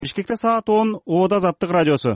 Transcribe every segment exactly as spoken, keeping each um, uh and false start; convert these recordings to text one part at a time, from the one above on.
Бишкекте саат он, Ода Азаттык радиосу.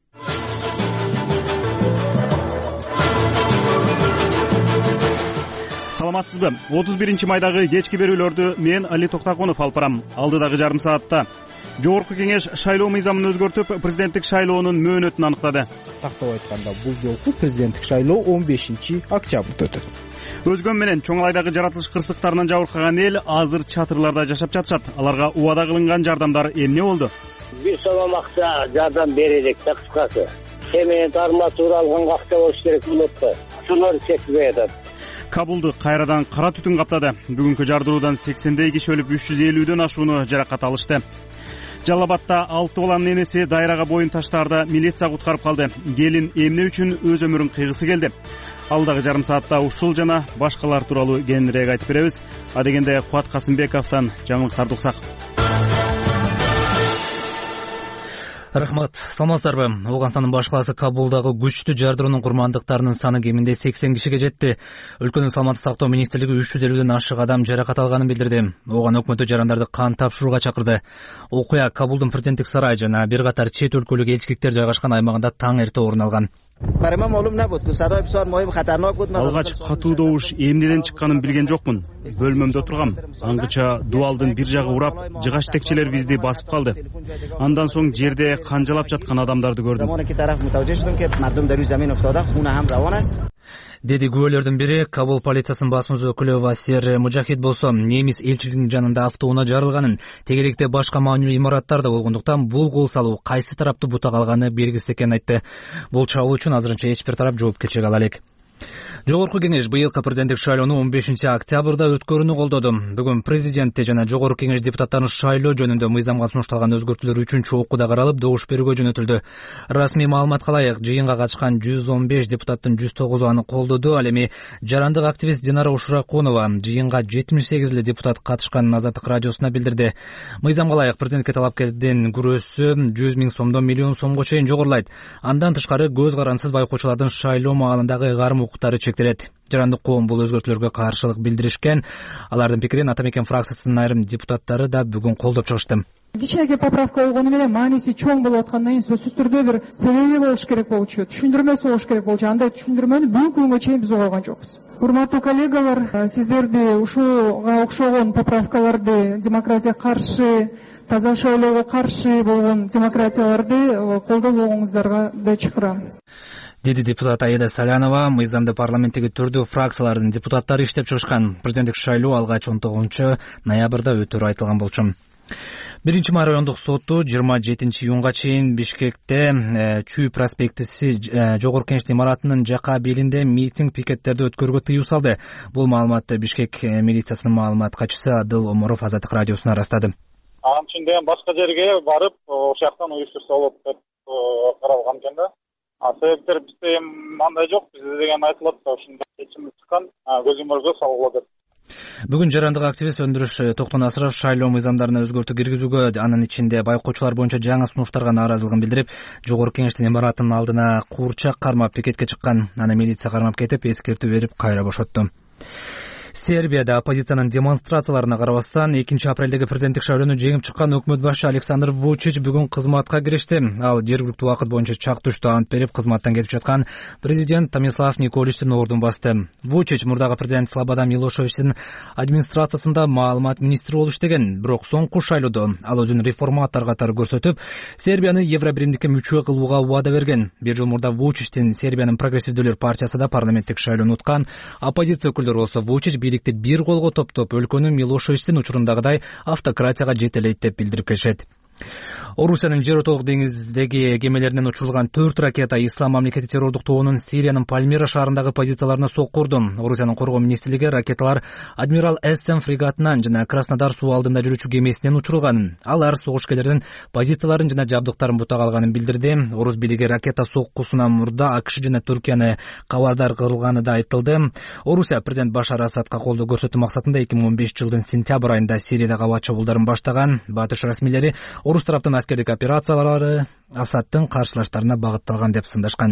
Саламатсызбы? отуз биринчи майдагы кечки берүүлөрдү мен Али Токтаконов алып барам. Алдыдагы жарым саатта Жогорку кеңеш шайлоо мыйзамын өзгөртүп, президенттик шайлоонун мөөнөтүн аныктады. Тактап айтканда, бул жолку президенттик шайлоо он бешинчи октябрда өтөт. Өзгөн менен чоң айдагы жаратылыш кырсыктарынан жабыркаган эл азыр чатырларда жашап жатышат. Аларга убада кылынган жардамдар эмне болду? Бир сомом акча жардам берелик да, кыскасы. Цемент, арматура алганга акча болуш керек болот да. Ушулар жетпей атат. Кабулду кайрадан кара түтүн каптады. Бүгүнкү жардыруудан сексендей киши өлүп, үч жүз элүүдөн ашууну жаракат алышты. Жалал Абадта алты баланын энеси дайрага боюн таштаарда милиция куткарып калды. Келин эмне үчүн өз өмүрүн кыйгысы келди? Алдагы жарым саатта ушул жана башкалар тууралуу кеңирээк айтып беребиз. Адегенде Кубат Касымбековдон жаңылыктарды уксак. Рахмат, саламатсыздарбы? Ооганстандын баш калаасы Кабулдагы күчтүү жардыруунун курмандыктарынын саны кеминде сексен кишиге жетти. Өлкөнүн саламаттык сактоо министрлиги үч жүз элүүдөн ашык адам жаракат алганын билдирди. Оған өкмөттү жарандарды кан тапшырууга чакырды. Окуя Кабулдун президенттик сарайы жана бир катар чет өлкөлүк элчиликтер жайгашкан аймагында таң эрте орун алган. Алгач катуу добуш эмнеден чыкканын билген жокмун. Бөлмөмдө тургам. Аңгыча дубалдын бир жагы урап, жыгач текчелер бизди басып калды. Андан соң жерде канжалап жаткан адамдарды көрдүм. Деди күбөлөрдүн бири. Кабул полициясынын басмыз өкүлү Васир Мужахид болсо, немис элчилигинин жанында автоунаа жарылганын, тегеректе башка маанилүү имараттар да болгондуктан бул кол салуу кайсы тарапты бута калганы белгисиз экенин айтты. Бул чабуул үчүн азырынча эч бир тарап жоопкерчилик ала элек. Жогорку кеңеш быйылкы президенттик шайлоону он бешинчи октябрда өткөрүүнү колдоду. Бүгүн президентти жана жогорку кеңеш депутаттарын шайлоо жөнүндө мыйзамга сунушталган өзгөртүүлөр үчүнчү окууда каралып, добуш берүүгө жөнөтүлдү. Расмий маалыматка ылайык, жыйынга катышкан жүз он беш депутаттын жүз тогузу аны колдоду. Ал эми жарандык активист Динара Ушуракунова жыйынга жетимиш сегиз эле депутат катышканын Азаттык радиосуна билдирди. Мыйзамга ылайык президентке талапкердин күрөөсү жүз миң сомдон миллион сомго чейин жогорулайт. Андан тышкары көз карансыз байкоочулардын шайлоо маалындагы ыйгарым укуктары чектелет. Жарандык коом бул өзгөртүүлөргө каршылык билдиришкен. Алардын пикирин Ата Мекен фракциясынын айрым депутаттары да бүгүн колдоп чыгышты. Кичинекей поправка болгону менен мааниси чоң болуп аткандан кийин сөзсүз түрдө бир себеби болуш керек болчу, түшүндүрмөсү болуш керек болчу. Андай түшүндүрмөнү бүгүнкү күнгө чейин биз уга алган жокпуз. Урматтуу коллегалар, сиздерди ушуга окшогон поправкаларды, демократия каршы, таза шайлоого каршы болгон демократияларды колдобогоңуздарга да чакырам. Деди депутат Аида Салянова. Мыйзамды парламенттеги түрдүү фракциялардын депутаттары иштеп чыгышкан. Президенттик шайлоо алгач он тогузунчу ноябрда өтөрү айтылган болчу. Биринчи май райондук соту жыйырма жетинчи июнга чейин Бишкекте Чүй проспектиси жогорку кеңештин имаратынын жака белинде митинг пикеттерди өткөрүүгө тыюу салды. Бул маалыматты Бишкек милициясынын маалымат катчысы Адыл Оморов Азаттык радиосуна ырастады. Анын ичинде башка жерге барып, ошол жактан уюштурса болот деп каралган экен да. А себептер бизде мындай жок, бизде деген айтылат да, ушундай чечим чыккан, көзөмөлгө салгыла деп. Бүгүн жарандык активист Өндүрүш Токтонасыров шайлоо мыйзамдарына өзгөртүү киргизүүгө, анын ичинде байкоочулар боюнча жаңы сунуштарга нааразылыгын билдирип, жогорку кеңештин имаратынын алдына куурчак кармап пикетке чыккан. Аны милиция кармап кетип, эскертүү берип кайра бошотту. Сербияда оппозициянын демонстрацияларына карабастан экинчи апрелдеги президенттик шайлоону жеңип чыккан өкмөт башы Александр Вучич бүгүн кызматка киришти. Ал жергиликтүү убакыт боюнча чак түштө ант берип, кызматтан кетип жаткан президент Томислав Николичтин ордун басты. Вучич мурдагы президент Слободан Милошевичтин администрациясында маалымат министри болуп иштеген, бирок соңку шайлоодо ал өзүн реформатор катары көрсөтүп, Сербияны Евробиримдикке мүчө кылууга убада берген. Бир жыл мурда Вучичтин Сербиянын прогрессивдүүлөр партиясы да парламенттик шайлоону уткан. Оппозиция өкүлдөрү болсо Вучич бийликти бир колго топтоп, өлкөнү Милошевичтин учурундагыдай автократияга жетелейт деп билдирип келишет. Орусиянын жер отолук деңиздеги кемелеринен учурулган төрт ракета Ислам мамлекети террордук тобунун Сириянын Пальмира шаарындагы позицияларына сокку урду. Орусиянын коргоо министрлиги ракеталар Адмирал Эссен фрегатынан жана Краснодар суу алдында жүрүүчү кемесинен учурулганын, алар согушкерлердин позицияларын жана жабдыктарын бута калганын билдирди. Орус бийлиги ракета соккусунан мурда АКШ жана Түркияны кабардар кылганы да айтылды. Орусия президент Башар Асадка колдоо көрсөтүү максатында эки миң он бешинчи жылдын сентябрь айында Сириядагы аба чабуулдарын баштаган. Батыш расмийлери орус тараптын аскердик операциялары Асадтын каршылаштарына багытталган деп сындашкан.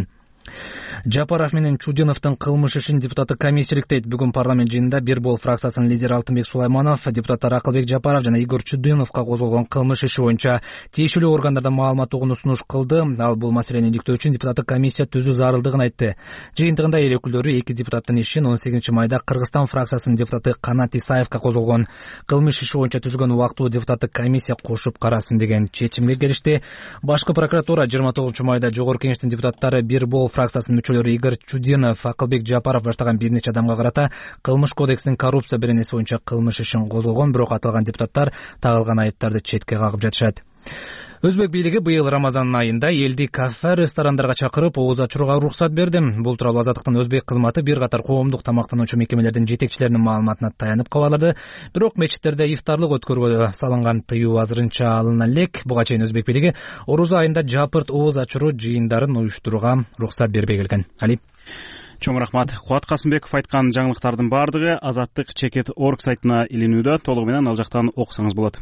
Жапаров менен Чудиновдун кылмыш ишин депутаттык комиссия иликтейт. Бүгүн парламент жыйынында Бир Бол фракциясынын лидери Алтынбек Сулайманов депутаттар Акылбек Жапаров жана Игорь Чудиновго козголгон кылмыш иши боюнча тиешелүү органдардан маалымат угууну сунуш кылды. Ал бул маселени иликтөө үчүн депутаттык комиссия түзүү зарылдыгын айтты. Жыйынтыгында эл өкүлдөрү эки депутаттын ишин он сегизинчи майда Кыргызстан фракциясынын депутаты Канат Исаевго козголгон кылмыш иши боюнча түзүлгөн убактылуу депутаттык комиссия кошуп карасын деген чечимге келишти. Башкы прокуратура жыйырма тогузунчу майда Жогорку Кеңештин депутаттары Бир Бол фракциясынын мүчөлөрү Игорь Чудинов, Акылбек Жапаров баштаган бир нече адамга карата кылмыш кодексинин коррупция беренеси боюнча кылмыш ишин козгогон, бирок аталган депутаттар тагылган айыптарды четке кагып жатышат. Өзбек бийлиги быйыл Рамазан айында элди кафе, ресторандарга чакырып ооз ачууга уруксат берди. Бул тууралуу Азаттыктын өзбек кызматы бир катар коомдук тамактануучу мекемелердин жетекчилеринин маалыматына таянып кабарлады. Бирок мечиттерде ифтарлык өткөрүүгө салынган тыюу азырынча алына элек. Буга чейин өзбек бийлиги оруза айында жапырт ооз ачуу жыйындарын уюштурууга уруксат бербей келген. Али Чоң рахмат. Кубат Касымбеков айткан жаңылыктардын баардыгы Азаттык чекит точка орг сайтына илинүүдө. Толугу менен ал жактан окусаңыз болот.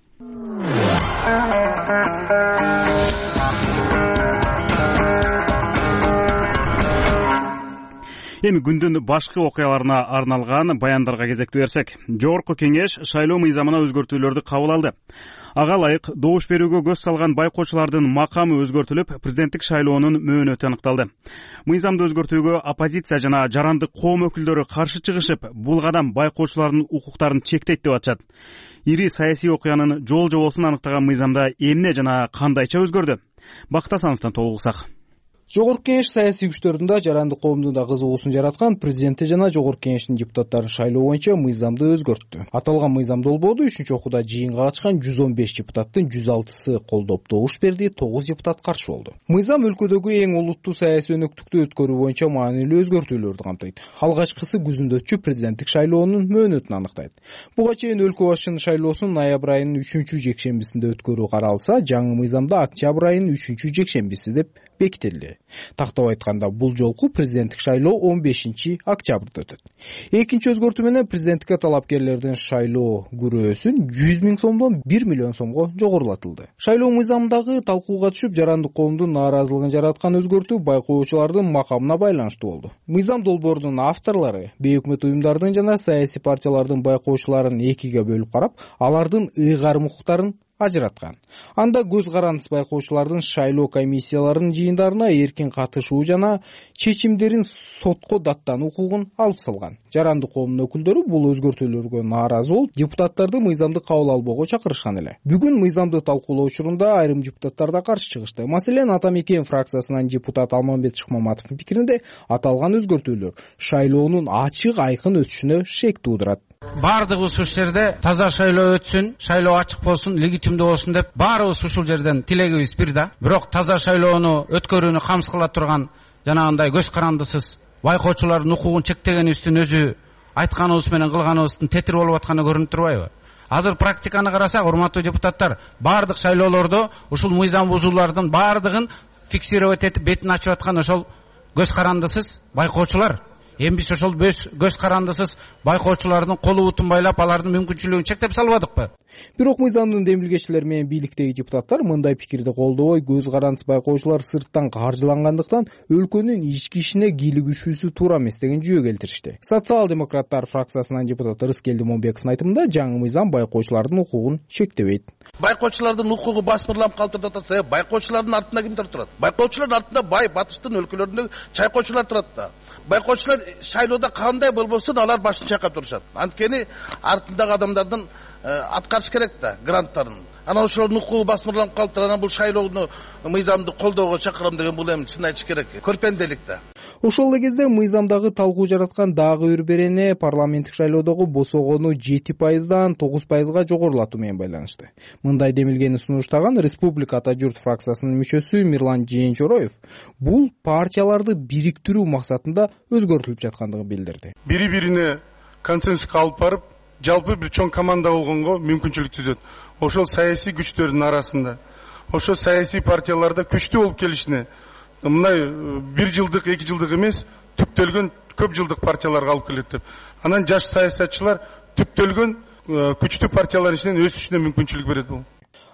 Эми күндүн башкы окуяларына арналган баяндарга кезекти берсек, Жогорку Кеңеш шайлоо мыйзамына өзгөртүүлөрдү кабыл алды. Ага ылайык добуш берүүгө көз салган байкоочулардын макамы өзгөртүлүп, президенттик шайлоонун мөөнөтү аныкталды. Мыйзамды өзгөртүүгө оппозиция жана жарандык коом өкүлдөрү каршы чыгышып, бул кадам байкоочулардын укуктарын чектейт деп атышат. Ири саясий окуянын жол жобосун аныктаган мыйзамда эмне жана кандайча өзгөрдү? Бакыт Асановдон толугусак. Жогорку Кеңеш саясий күчтөрүндө жарандык коомдун да кызыгуусун жараткан президенти жана Жогорку Кеңештин депутаттарын шайлоо боюнча мыйзамды өзгөрттү. Аталган мыйзам долбоорду үчүнчү окууда жыйынга катышкан жүз он беш депутаттын жүз алтысы колдоп добуш берди, тогуз депутат каршы болду. Мыйзам өлкөдөгү эң олуттуу саясий өнөктүктү өткөрүү боюнча маанилүү өзгөртүүлөрдү камтыйт. Алгачкысы күзүндө президенттик шайлоонун мөөнөтүн аныктайт. Буга чейин өлкө башчынын шайлоосун ноябрь айынын үчүнчү жекшембисинде өткөрүү каралса, жаңы мыйзамда октябрь айынын үчүнчү жекшембиси деп бекитилди. Тактап айтканда, бул жолку президенттик шайлоо он бешинчи октябрда өтөт. Экинчи өзгөртүү менен президенттикке талапкерлердин шайлоо күрөөсүн жүз миң сомдон бир миллион сомго жогорулатылды. Шайлоо мыйзамындагы талкууга түшүп, жарандык коомдун нааразылыгын жараткан өзгөртүү байкоочулардын макамына байланыштуу болду. Мыйзам долбоорунун авторлору бейөкмөт уюмдардын жана саясий партиялардын байкоочуларын экиге бөлүп карап, алардын ыйгарым укуктарын ажыраткан. Анда көз карандысыз байкоочулардын шайлоо комиссияларынын жыйындарына эркин катышуу жана чечимдерин сотко даттануу укугун алып салган. Жарандык коомдун өкүлдөрү бул өзгөртүүлөргө нааразы болуп, депутаттарды мыйзамды кабыл албоого чакырышкан эле. Бүгүн мыйзамды талкуулоо учурунда айрым депутаттар да каршы чыгышты. Маселен, Ата Мекен фракциясынан депутат Алмамбет Шыкмаматовдун пикиринде, аталган өзгөртүүлөр шайлоонун ачык айкын өтүшүнө шек туудурат. Бардыгыбыз ушул жерде таза шайлоо өтсүн, шайлоо ачык болсун, легитимдүү болсун деп баарыбыз ушул жерден тилегибиз бир да. Бирок таза шайлоону өткөрүүнү камсыз кыла турган жанагындай көз карандысыз байкоочулардын укугун чектегенибиздин өзү айтканыбыз менен кылганыбыздын тетир болуп атканы көрүнүп турбайбы? Азыр практиканы карасак, урматтуу депутаттар, бардык шайлоолордо ушул мыйзам бузуулардын бардыгын фиксировать этип бетин ачып аткан ошол көз карандысыз байкоочулар. Эми биз ошол көз карандысыз байкоочулардын колу бутун байлап, алардын мүмкүнчүлүгүн чектеп салбадыкпы? Бирок мыйзамдын демилгечилери менен бийликтеги депутаттар мындай пикирди колдобой, көз карандысыз байкоочулар сырттан каржылангандыктан өлкөнүн ички ишине кийлигишүүсү туура эмес деген жүйө келтиришти. Социал-демократтар фракциясынын депутаты Рыскелди Момбековдун айтымында, жаңы мыйзам байкоочулардын укугун чектебейт. Байкоочулардын укугу басмырланып калтырып атса, байкоочулардын артында кимдер турат? Байкоочулардын артында бай батыштын өлкөлөрүндө чайкоочулар турат да. Байкоочулар шайлоодо кандай болбосун алар башын чайкап турушат. Анткени артындагы адамдардын аткарыш керек да гранттарын. Анан ошолордун укугу басмырланып калды. Анан бул шайлоону мыйзамды колдоого чакырам деген бул эми чын айтыш керек. Көрпенделик да. Ошол эле кезде мыйзамдагы талкуу жараткан дагы бир берене парламенттик шайлоодогу босогону жети пайыздан тогуз пайызга жогорулатуу менен байланышты. Мындай демилгени сунуштаган Республика Ата Журт фракциясынын мүчөсү Мирлан Жээнчороев бул партияларды бириктирүү максатында өзгөртүлүп жаткандыгын билдирди. Бири-бирине консенсуска алып барып, жалпы бир чоң команда болгонго мүмкүнчүлүк түзөт. Ошол саясий күчтөрдүн арасында, ошол саясий партияларда күчтүү болуп келишине, мындай бир жылдык, эки жылдык эмес, түптөлгөн көп жылдык партияларга алып келет деп. Анан жаш саясатчылар түптөлгөн күчтүү партиялардын ичинен өсүшүнө мүмкүнчүлүк берет бул.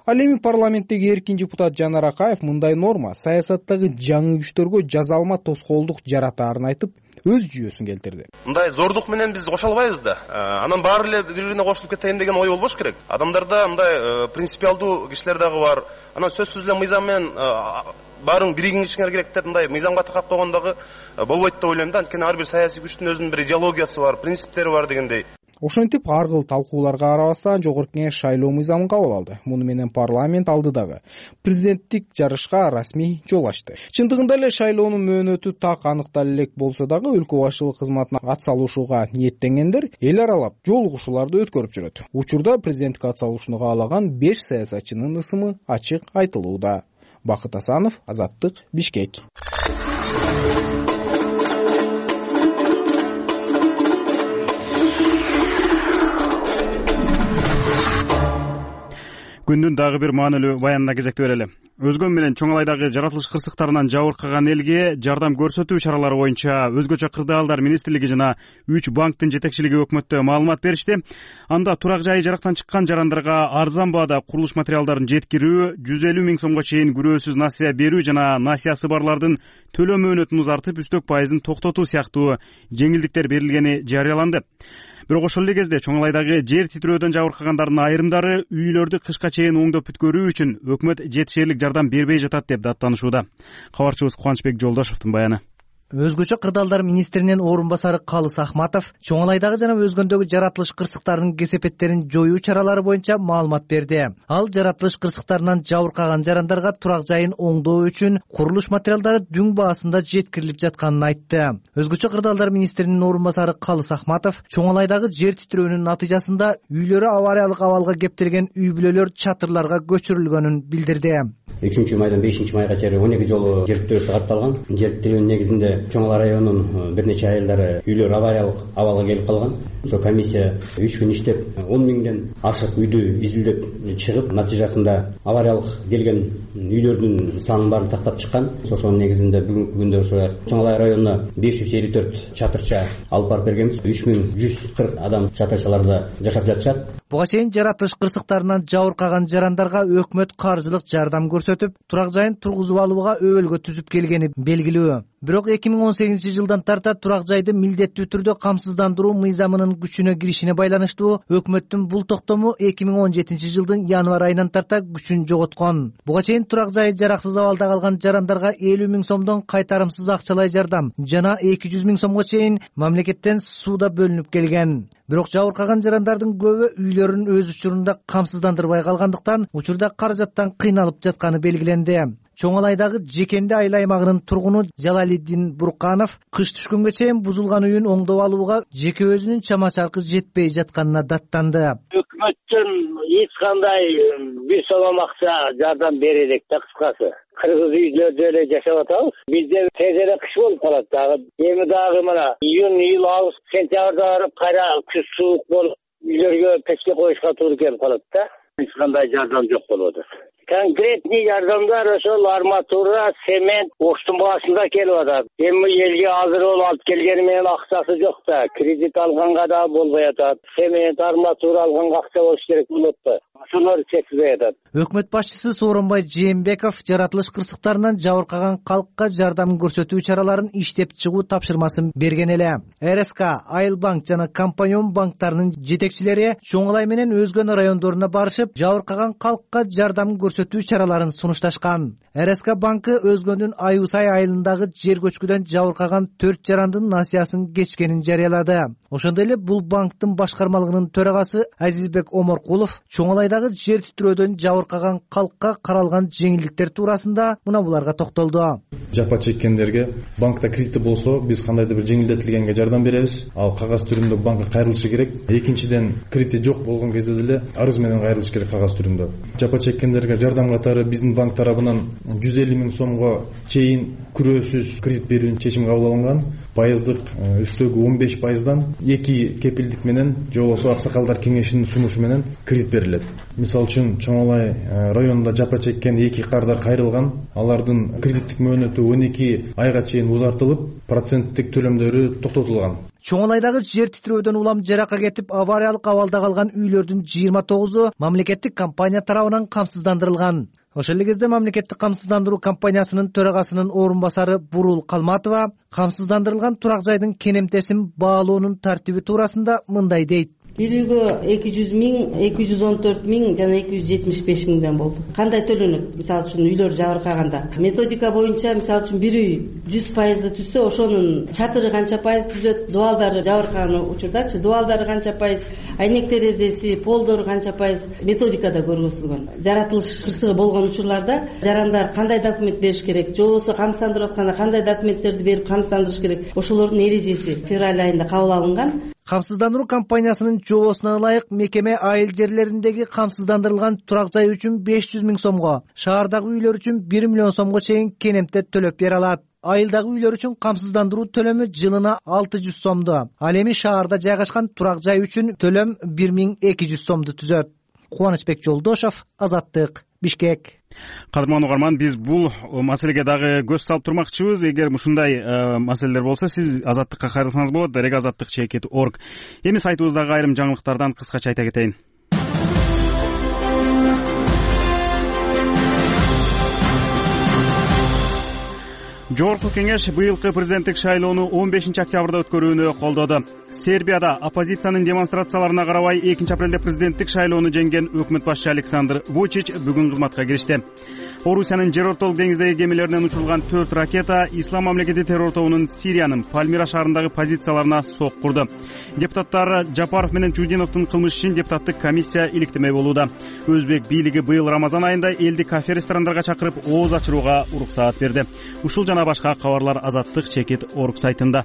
Ал эми парламенттеги эркин депутат Жанар Акаев мындай норма саясаттагы жаңы күчтөргө жазалма тоскоолдук жаратаарын айтып, өз жүйөсүн келтирди. Мындай зордук менен биз кошо албайбыз да. Анан баары эле бири-бирине кошулуп кетейин деген ой болбош керек. Адамдарда мындай принципиалдуу кишилер дагы бар. Анан сөзсүз эле мыйзам менен баарын биригиңишиңер керек деп мындай мыйзамга такап койгон дагы болбойт деп ойлойм да. Анткени ар бир саясий күчтүн өзүнүн бир идеологиясы бар, принциптери бар дегендей. Ошентип ар кыл талкууларга карабастан Жогорку Кеңеш шайлоо мыйзамын кабыл алды. Муну менен парламент алдыдагы президенттик жарышка расмий жол ачты. Чындыгында эле шайлоонун мөөнөтү так аныктала элек болсо дагы өлкө башчылык кызматына ат салышууга ниеттенгендер эл аралап жолугушууларды өткөрүп жүрөт. Учурда президенттик ат салышууну каалаган беш саясатчынын ысымы ачык айтылууда. Бакыт Асанов, Азаттык, Бишкек. Күндүн дагы бир маанилүү баянына кезекти берели. Өзгөн менен Чоңалайдагы жаратылыш кырсыктарынан жабыркаган элге жардам көрсөтүү чаралары боюнча өзгөчө кырдаалдар министрлиги жана үч банктын жетекчилиги өкмөттө маалымат беришти. Анда турак жайы жарактан чыккан жарандарга арзан баада курулуш материалдарын жеткирүү, жүз элүү миң сомго чейин күрөөсүз насыя берүү жана насыясы барлардын төлөө мөөнөтүн узартып, үстөк пайызын токтотуу сыяктуу жеңилдиктер берилгени жарыяланды. Бирок ошол эле кезде Чоңалайдагы жер титирөөдөн жабыркагандардын айрымдары үйлөрдү кышка чейин оңдоп бүткөрүү үчүн өкмөт жетишерлик жардам бербей жатат деп даттанышууда. Кабарчыбыз Кубанычбек Жолдошовдун баяны. Өзгөчө кырдаалдар министринин орун басары Калыс Ахматов Чоңалайдагы жана өзгөндөгү жаратылыш кырсыктарынын кесепеттерин жоюу чаралары боюнча маалымат берди. Ал жаратылыш кырсыктарынан жабыркаган жарандарга турак жайын оңдоо үчүн курулуш материалдары дүң баасында жеткирилип жатканын айтты. Өзгөчө кырдаалдар министринин орун басары Калыс Ахматов Чоңалайдагы жер титирөөнүн натыйжасында үйлөрү авариялык абалга кептелген үй бүлөлөр чатырларга көчүрүлгөнүн билдирди. үчүнчү майдан бешинчи майга чейин он эки жолу жер титирөөсү катталган. Жер титирөөнүн негизинде Чоңалай районунун бир нече айылдары үйлөр авариялык абалга келип калган. Ошо комиссия үч күн иштеп он миңден ашык үйдү изилдеп чыгып, натыйжасында авариялык келген үйлөрдүн санын баарын тактап чыккан. Ошонун негизинде бүгүнкү күндө ошо Чоңалай районуна беш жүз элүү төрт чатырча алып барып бергенбиз. үч миң жүз кырк адам чатырчаларда жашап жатышат. Буга чейин жаратылыш кырсыктарынан жабыркаган жарандарга өкмөт каржылык жардам көрсөтүп, турак жайын тургузуп алууга өбөлгө түзүп келгени белгилүү. Бирок эки миң он сегизинчи жылдан тарта турак жайды милдеттүү түрдө камсыздандыруу мыйзамынын күчүнө киришине байланыштуу өкмөттүн бул токтому эки миң он жетинчи жылдын январь айынан тарта күчүн жоготкон. Буга чейин турак жайы жараксыз абалда калган жарандарга элүү миң сомдон кайтарымсыз акчалай жардам жана эки жүз миң сомго чейин мамлекеттен сууда бөлүнүп келген. Бирок жабыркаган жарандардын көбү үйлөрүн өз учурунда камсыздандырбай калгандыктан учурда каражаттан кыйналып жатканы белгиленди. Чоңалайдагы Жекенди айыл аймагынын тургуну Жалалиддин Бурканов кыш түшкөнгө чейин бузулган үйүн оңдоп алууга жеке өзүнүн чама чаркы жетпей жатканына даттанды. Өкмөттөн эч кандай бир сомом акча жардам берелек да, кыскасы. Кыргыз үйлөрдө эле жашап атабыз. Бизде тез эле кыш болуп калат дагы. Эми дагы мына июнь, июль, август, сентябрда барып кайра күз суук болуп үйлөргө печке коюшка туура келип калат да. Эч кандай жардам жок болуп атат. Конкретный жардамдар ошол арматура, цемент, оштун баасында келип атат. Эми элге азыр болуп алып келгени менен акчасы жок да. Кредит алганга да болбой атат. Цемент, арматура алганга акча болуш керек болот да. Ошолор жетпей атат. Өкмөт башчысы Сооронбай Жээнбеков жаратылыш кырсыктарынан жабыркаган калкка жардам көрсөтүү чараларын иштеп чыгуу тапшырмасын берген эле. эр эс ка, Айыл банк жана Компанион банктарынын жетекчилери Чоңалай менен өзгөн райондоруна барышып, жабыркаган калкка жардам көрсөтүү чараларын сунушташкан. эр эс ка банкы өзгөндүн Аюсай айылындагы жер көчкүдөн жабыркаган төрт жарандын насыясын кечкенин жарыялады. Ошондой эле бул банктын башкармалыгынын төрагасы Азизбек Оморкулов Чоңалайдагы жер титирөөдөн жабыркаган калкка каралган жеңилдиктер туурасында мына буларга токтолду. Жапа чеккендерге банкта кредити болсо, биз кандайдыр бир жеңилдетилгенге жардам беребиз. Ал кагаз түрүндө банкка кайрылышы керек. Экинчиден, кредити жок болгон кезде деле арыз менен кайрылыш керек кагаз түрүндө. Жапа чеккендерге жардам катары биздин банк тарабынан жүз элүү миң сомго чейин күрөөсүз кредит берүүнүн чечими кабыл алынган. пайыздык үстөгү он беш пайыздан эки кепилдик менен же болбосо аксакалдар кеңешинин сунушу менен кредит берилет. Мисалы үчүн Чоң Алай районунда жапа чеккен эки кардар кайрылган, алардын кредиттик мөөнөтү он эки айга чейин узартылып, проценттик төлөмдөрү токтотулган. Чоң Алайдагы жер титирөөдөн улам жаракка кетип, авариялык абалда калган үйлөрдүн жыйырма тогузу мамлекеттик компания тарабынан камсыздандырылган. Ошол эле кезде мамлекеттик камсыздандыруу компаниясынын төрагасынын орун басары Бурул Калматова камсыздандырылган турак жайдын кенемтесин баалоонун тартиби туурасында мындай дейт. Бир үйгө эки жүз миң, эки жүз он төрт миң жана эки жүз жетимиш беш миңден болду. Кандай төлөнөт? Мисалы үчүн үйлөр жабыркаганда методика боюнча мисалы үчүн бир үй жүз пайызды түзсө, ошонун чатыры канча пайыз түзөт, дуалдары жабыркаган учурдачы дуалдары канча пайыз, айнек терезеси, полдору канча пайыз методикада көрсөтүлгөн. Жаратылыш кырсыгы болгон учурларда жарандар кандай документ бериш керек, же болбосо камсыздандырып атканда кандай документтерди берип камсыздандырыш керек, ошолордун эрежеси февраль айында кабыл алынган. Камсыздандыруу компаниясынын жообосуна ылайык мекеме айыл жерлериндеги камсыздандырылган турак жай үчүн беш жүз миң сомго, шаардагы үйлөр үчүн бир миллион сомго чейин кенемте төлөп бере алат. Айылдагы үйлөр үчүн камсыздандыруу төлөмү жылына алты жүз сомду. Ал эми шаарда жайгашкан турак жай үчүн төлөм бир миң эки жүз сомду түзөт. Кубанычбек Жолдошов, Азаттык, Бишкек. Кадырман угарман, биз бул маселеге дагы көз салып турмакчыбыз. Эгер ушундай маселелер болсо, сиз Азаттыкка кайрылсаңыз болот. Дарек азаттык чекит точка орг. Эми сайтыбыздагы айрым жаңылыктардан кыскача айта кетейин. Жогорку кеңеш быйылкы президенттик шайлоону он бешинчи октябрда өткөрүүнү колдоду. Сербияда оппозициянын демонстрацияларына карабай экинчи апрелде президенттик шайлоону жеңген өкмөт башчы Александр Вучич бүгүн кызматка киришти. Орусиянын жер ортолук деңиздеги кемелеринен учурулган төрт ракета Ислам мамлекети террор тобунун Сириянын Пальмира шаарындагы позицияларына сок курду. Депутаттар Жапаров менен Чудиновдун кылмыш ишин депутаттык комиссия иликтемей болууда. Өзбек бийлиги быйыл Рамазан айында элди кафе ресторандарга чакырып ооз ачырууга уруксаат берди. Ушул жана башка кабарлар азаттык чекит точка орг сайтында.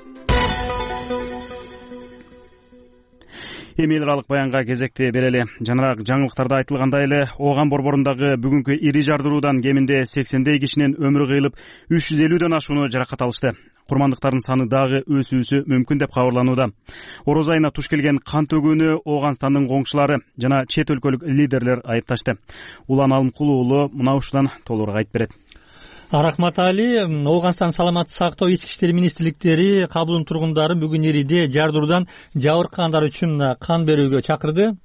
Эми эл аралык баянга кезекти берели. Жанараак жаңылыктарда айтылгандай эле Ооган борборундагы бүгүнкү ири жардыруудан кеминде сексендей кишинин өмүрү кыйылып, үч жүз элүүдөн ашууну жаракат алышты. Курмандыктардын саны дагы өсүүсү мүмкүн деп кабарланууда. Ороз айына туш келген кан төгүүнү Ооганстандын коңшулары жана чет өлкөлүк лидерлер айыпташты. Улан Алымкулуу уулу мына ушудан толугураак айтып берет. Рахмат Али, Ооганстан саламаттык сактоо ички иштер министрликтери Кабулдун тургундарын бүгүн ириде жардыруудан жабыркагандар үчүн кан берүүгө чакырды.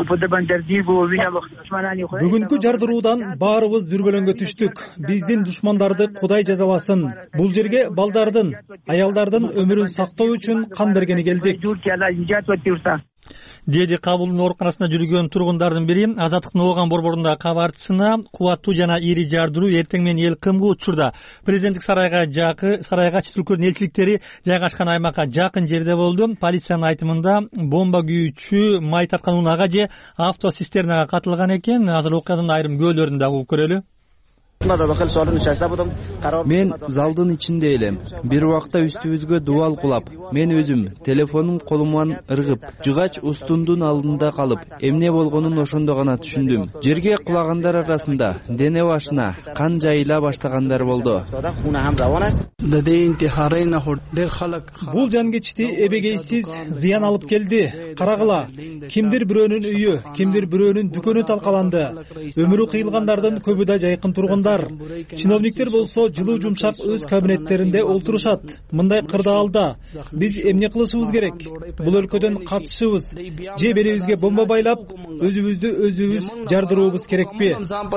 Бүгүнкү жардыруудан баарыбыз дүрбөлөңгө түштүк. Биздин душмандарды Кудай жазаласын. Бул жерге балдардын, аялдардын өмүрүн сактоо үчүн кан бергени келдик. Деди Кабулдун ооруканасында жүргөн тургундардын бири. Азаттыктын Ооган борборундагы кабарчысына кубаттуу жана ири жардыруу эртең менен эл кымгы учурда президенттик сарайга жакы сарайга чет өлкөлөрдүн элчиликтери жайгашкан аймакка жакын жерде болду. Полициянын айтымында бомба күйүүчү май тарткан унаага же автоцистернага катылган экен. Азыр окуянын айрым күбөлөрүн дагы угуп көрөлү. Мен залдын ичинде элем. Бир убакта үстүбүзгө дубал кулап, мен өзүм телефонум колуман ыргып, жыгач устундун алдында калып, эмне болгонун ошондо гана түшүндүм. Жерге кулагандар арасында дене башына кан жайыла баштагандар болду. Бул жангечти эбегейсиз зыян алып келди. Карагыла, кимдир бирөөнүн үйү, кимдир бирөөнүн дүкөнү талкаланды. Өмүрү кыйылгандардын көбү да жайкын тургундар. Чиновниктер болсо жылуу жумшак өз кабинеттеринде олтурушат. Мындай кырдаалда биз эмне кылышыбыз керек? Бул өлкөдөн катышыбыз же белибизге бомба байлап өзүбүздү өзүбүз жардыруубуз керекпи?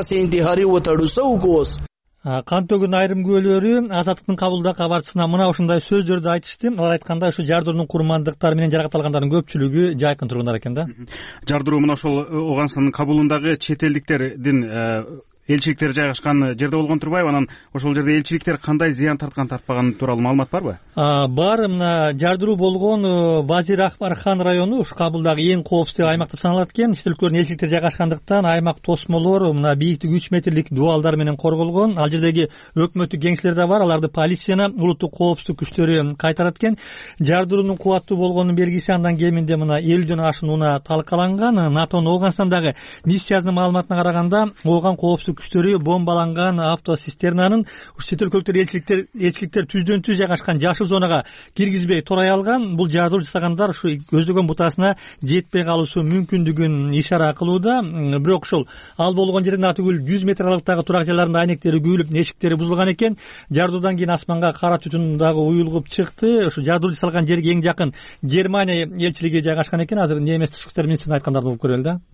Кан төгүүнүн айрым күбөлөрү Азаттыктын Кабулдагы кабарчысына мына ушундай сөздөрдү айтышты. Алар айтканда ушу жардыруунун курмандыктары менен жаракат алгандардын көпчүлүгү жайкын тургундар экен да. Жардыруу мына ошол Ооганстандын Кабулундагы чет элдиктердин элчиликтер жайгашкан жерде болгон турбайбы? Анан ошол жерде элчиликтер кандай зыян тарткан тартпаган тууралуу маалымат барбы? Бар. Мына жардыруу болгон Вазир Акбархан району ушу Кабулдагы эң коопсуз аймак деп саналат экен. Чет өлкөлөрдүн элчиликтери жайгашкандыктан аймак тосмолор мына бийиктиги үч метрлик дубалдар менен корголгон. Ал жердеги өкмөттүк кеңселер да бар. Аларды полиция жана улуттук коопсуздук күчтөрү кайтарат экен. Жардыруунун кубаттуу болгонунун белгиси андан кеминде мына элүүдөн ашуун унаа талкаланган. натонун Ооганстандагы миссиясынын маалыматына караганда Ооган коопсуздук күчтөрү бомбаланган автоцистернанын чет өлкөлүктөр элчиликтер элчиликтер түздөн түз жайгашкан жашыл зонага киргизбей турай алган. Бул жардыруу жасагандар ушу көздөгөн бутасына жетпей калуусу мүмкүндүгүн ишара кылууда. Бирок ошол ал болгон жерден атүгүл жүз метр аралыктагы турак жайларында айнектери күйүлүп, эшиктери бузулган экен. Жардуудан кийин асманга кара түтүн дагы уюлгуп чыкты. Ушу жардыруу жасалган жерге эң жакын Германия элчилиги жайгашкан экен. Азыр немис тышкы иштер министринин айткандарын угуп көрөлү да.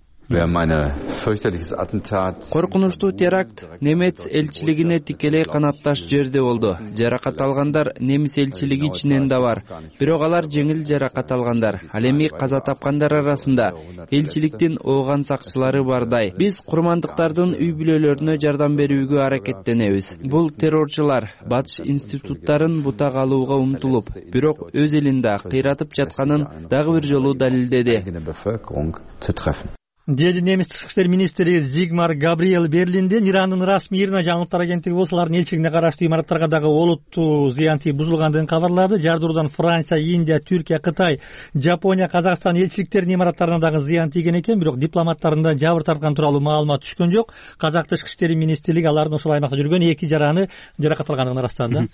Коркунучтуу теракт немец элчилигине тикелей канатташ жерде болду. Жаракат алгандар немис элчилиги ичинен да бар. Бирок алар жеңил жаракат алгандар. Ал эми каза тапкандар арасында элчиликтин ооган сакчылары бардай. Биз курмандыктардын үй бүлөлөрүнө жардам берүүгө аракеттенебиз. Бул террорчулар батыш институттарын бутак алууга умтулуп, бирок өз элинде кыйратып жатканын дагы бир жолу далилдеди. Деди немис тышкы иштер министри Зигмар Габриэл Берлинден Ирандын расмий ИРНА жаңылыктар агенттиги болсо алардын элчилигине караштуу имараттарга дагы олуттуу зыян тийип бузулгандыгын кабарлады. Жардыруудан Франция, Индия, Түркия, Кытай, Жапония, Казакстан элчиликтеринин имараттарына дагы зыян тийген экен, бирок дипломаттарында жабыр тарткан тууралуу маалымат түшкөн жок. Казак тышкы иштери министрлиги алардын ошол аймакта жүргөн эки жараны жаракат алгандыгын ырастады.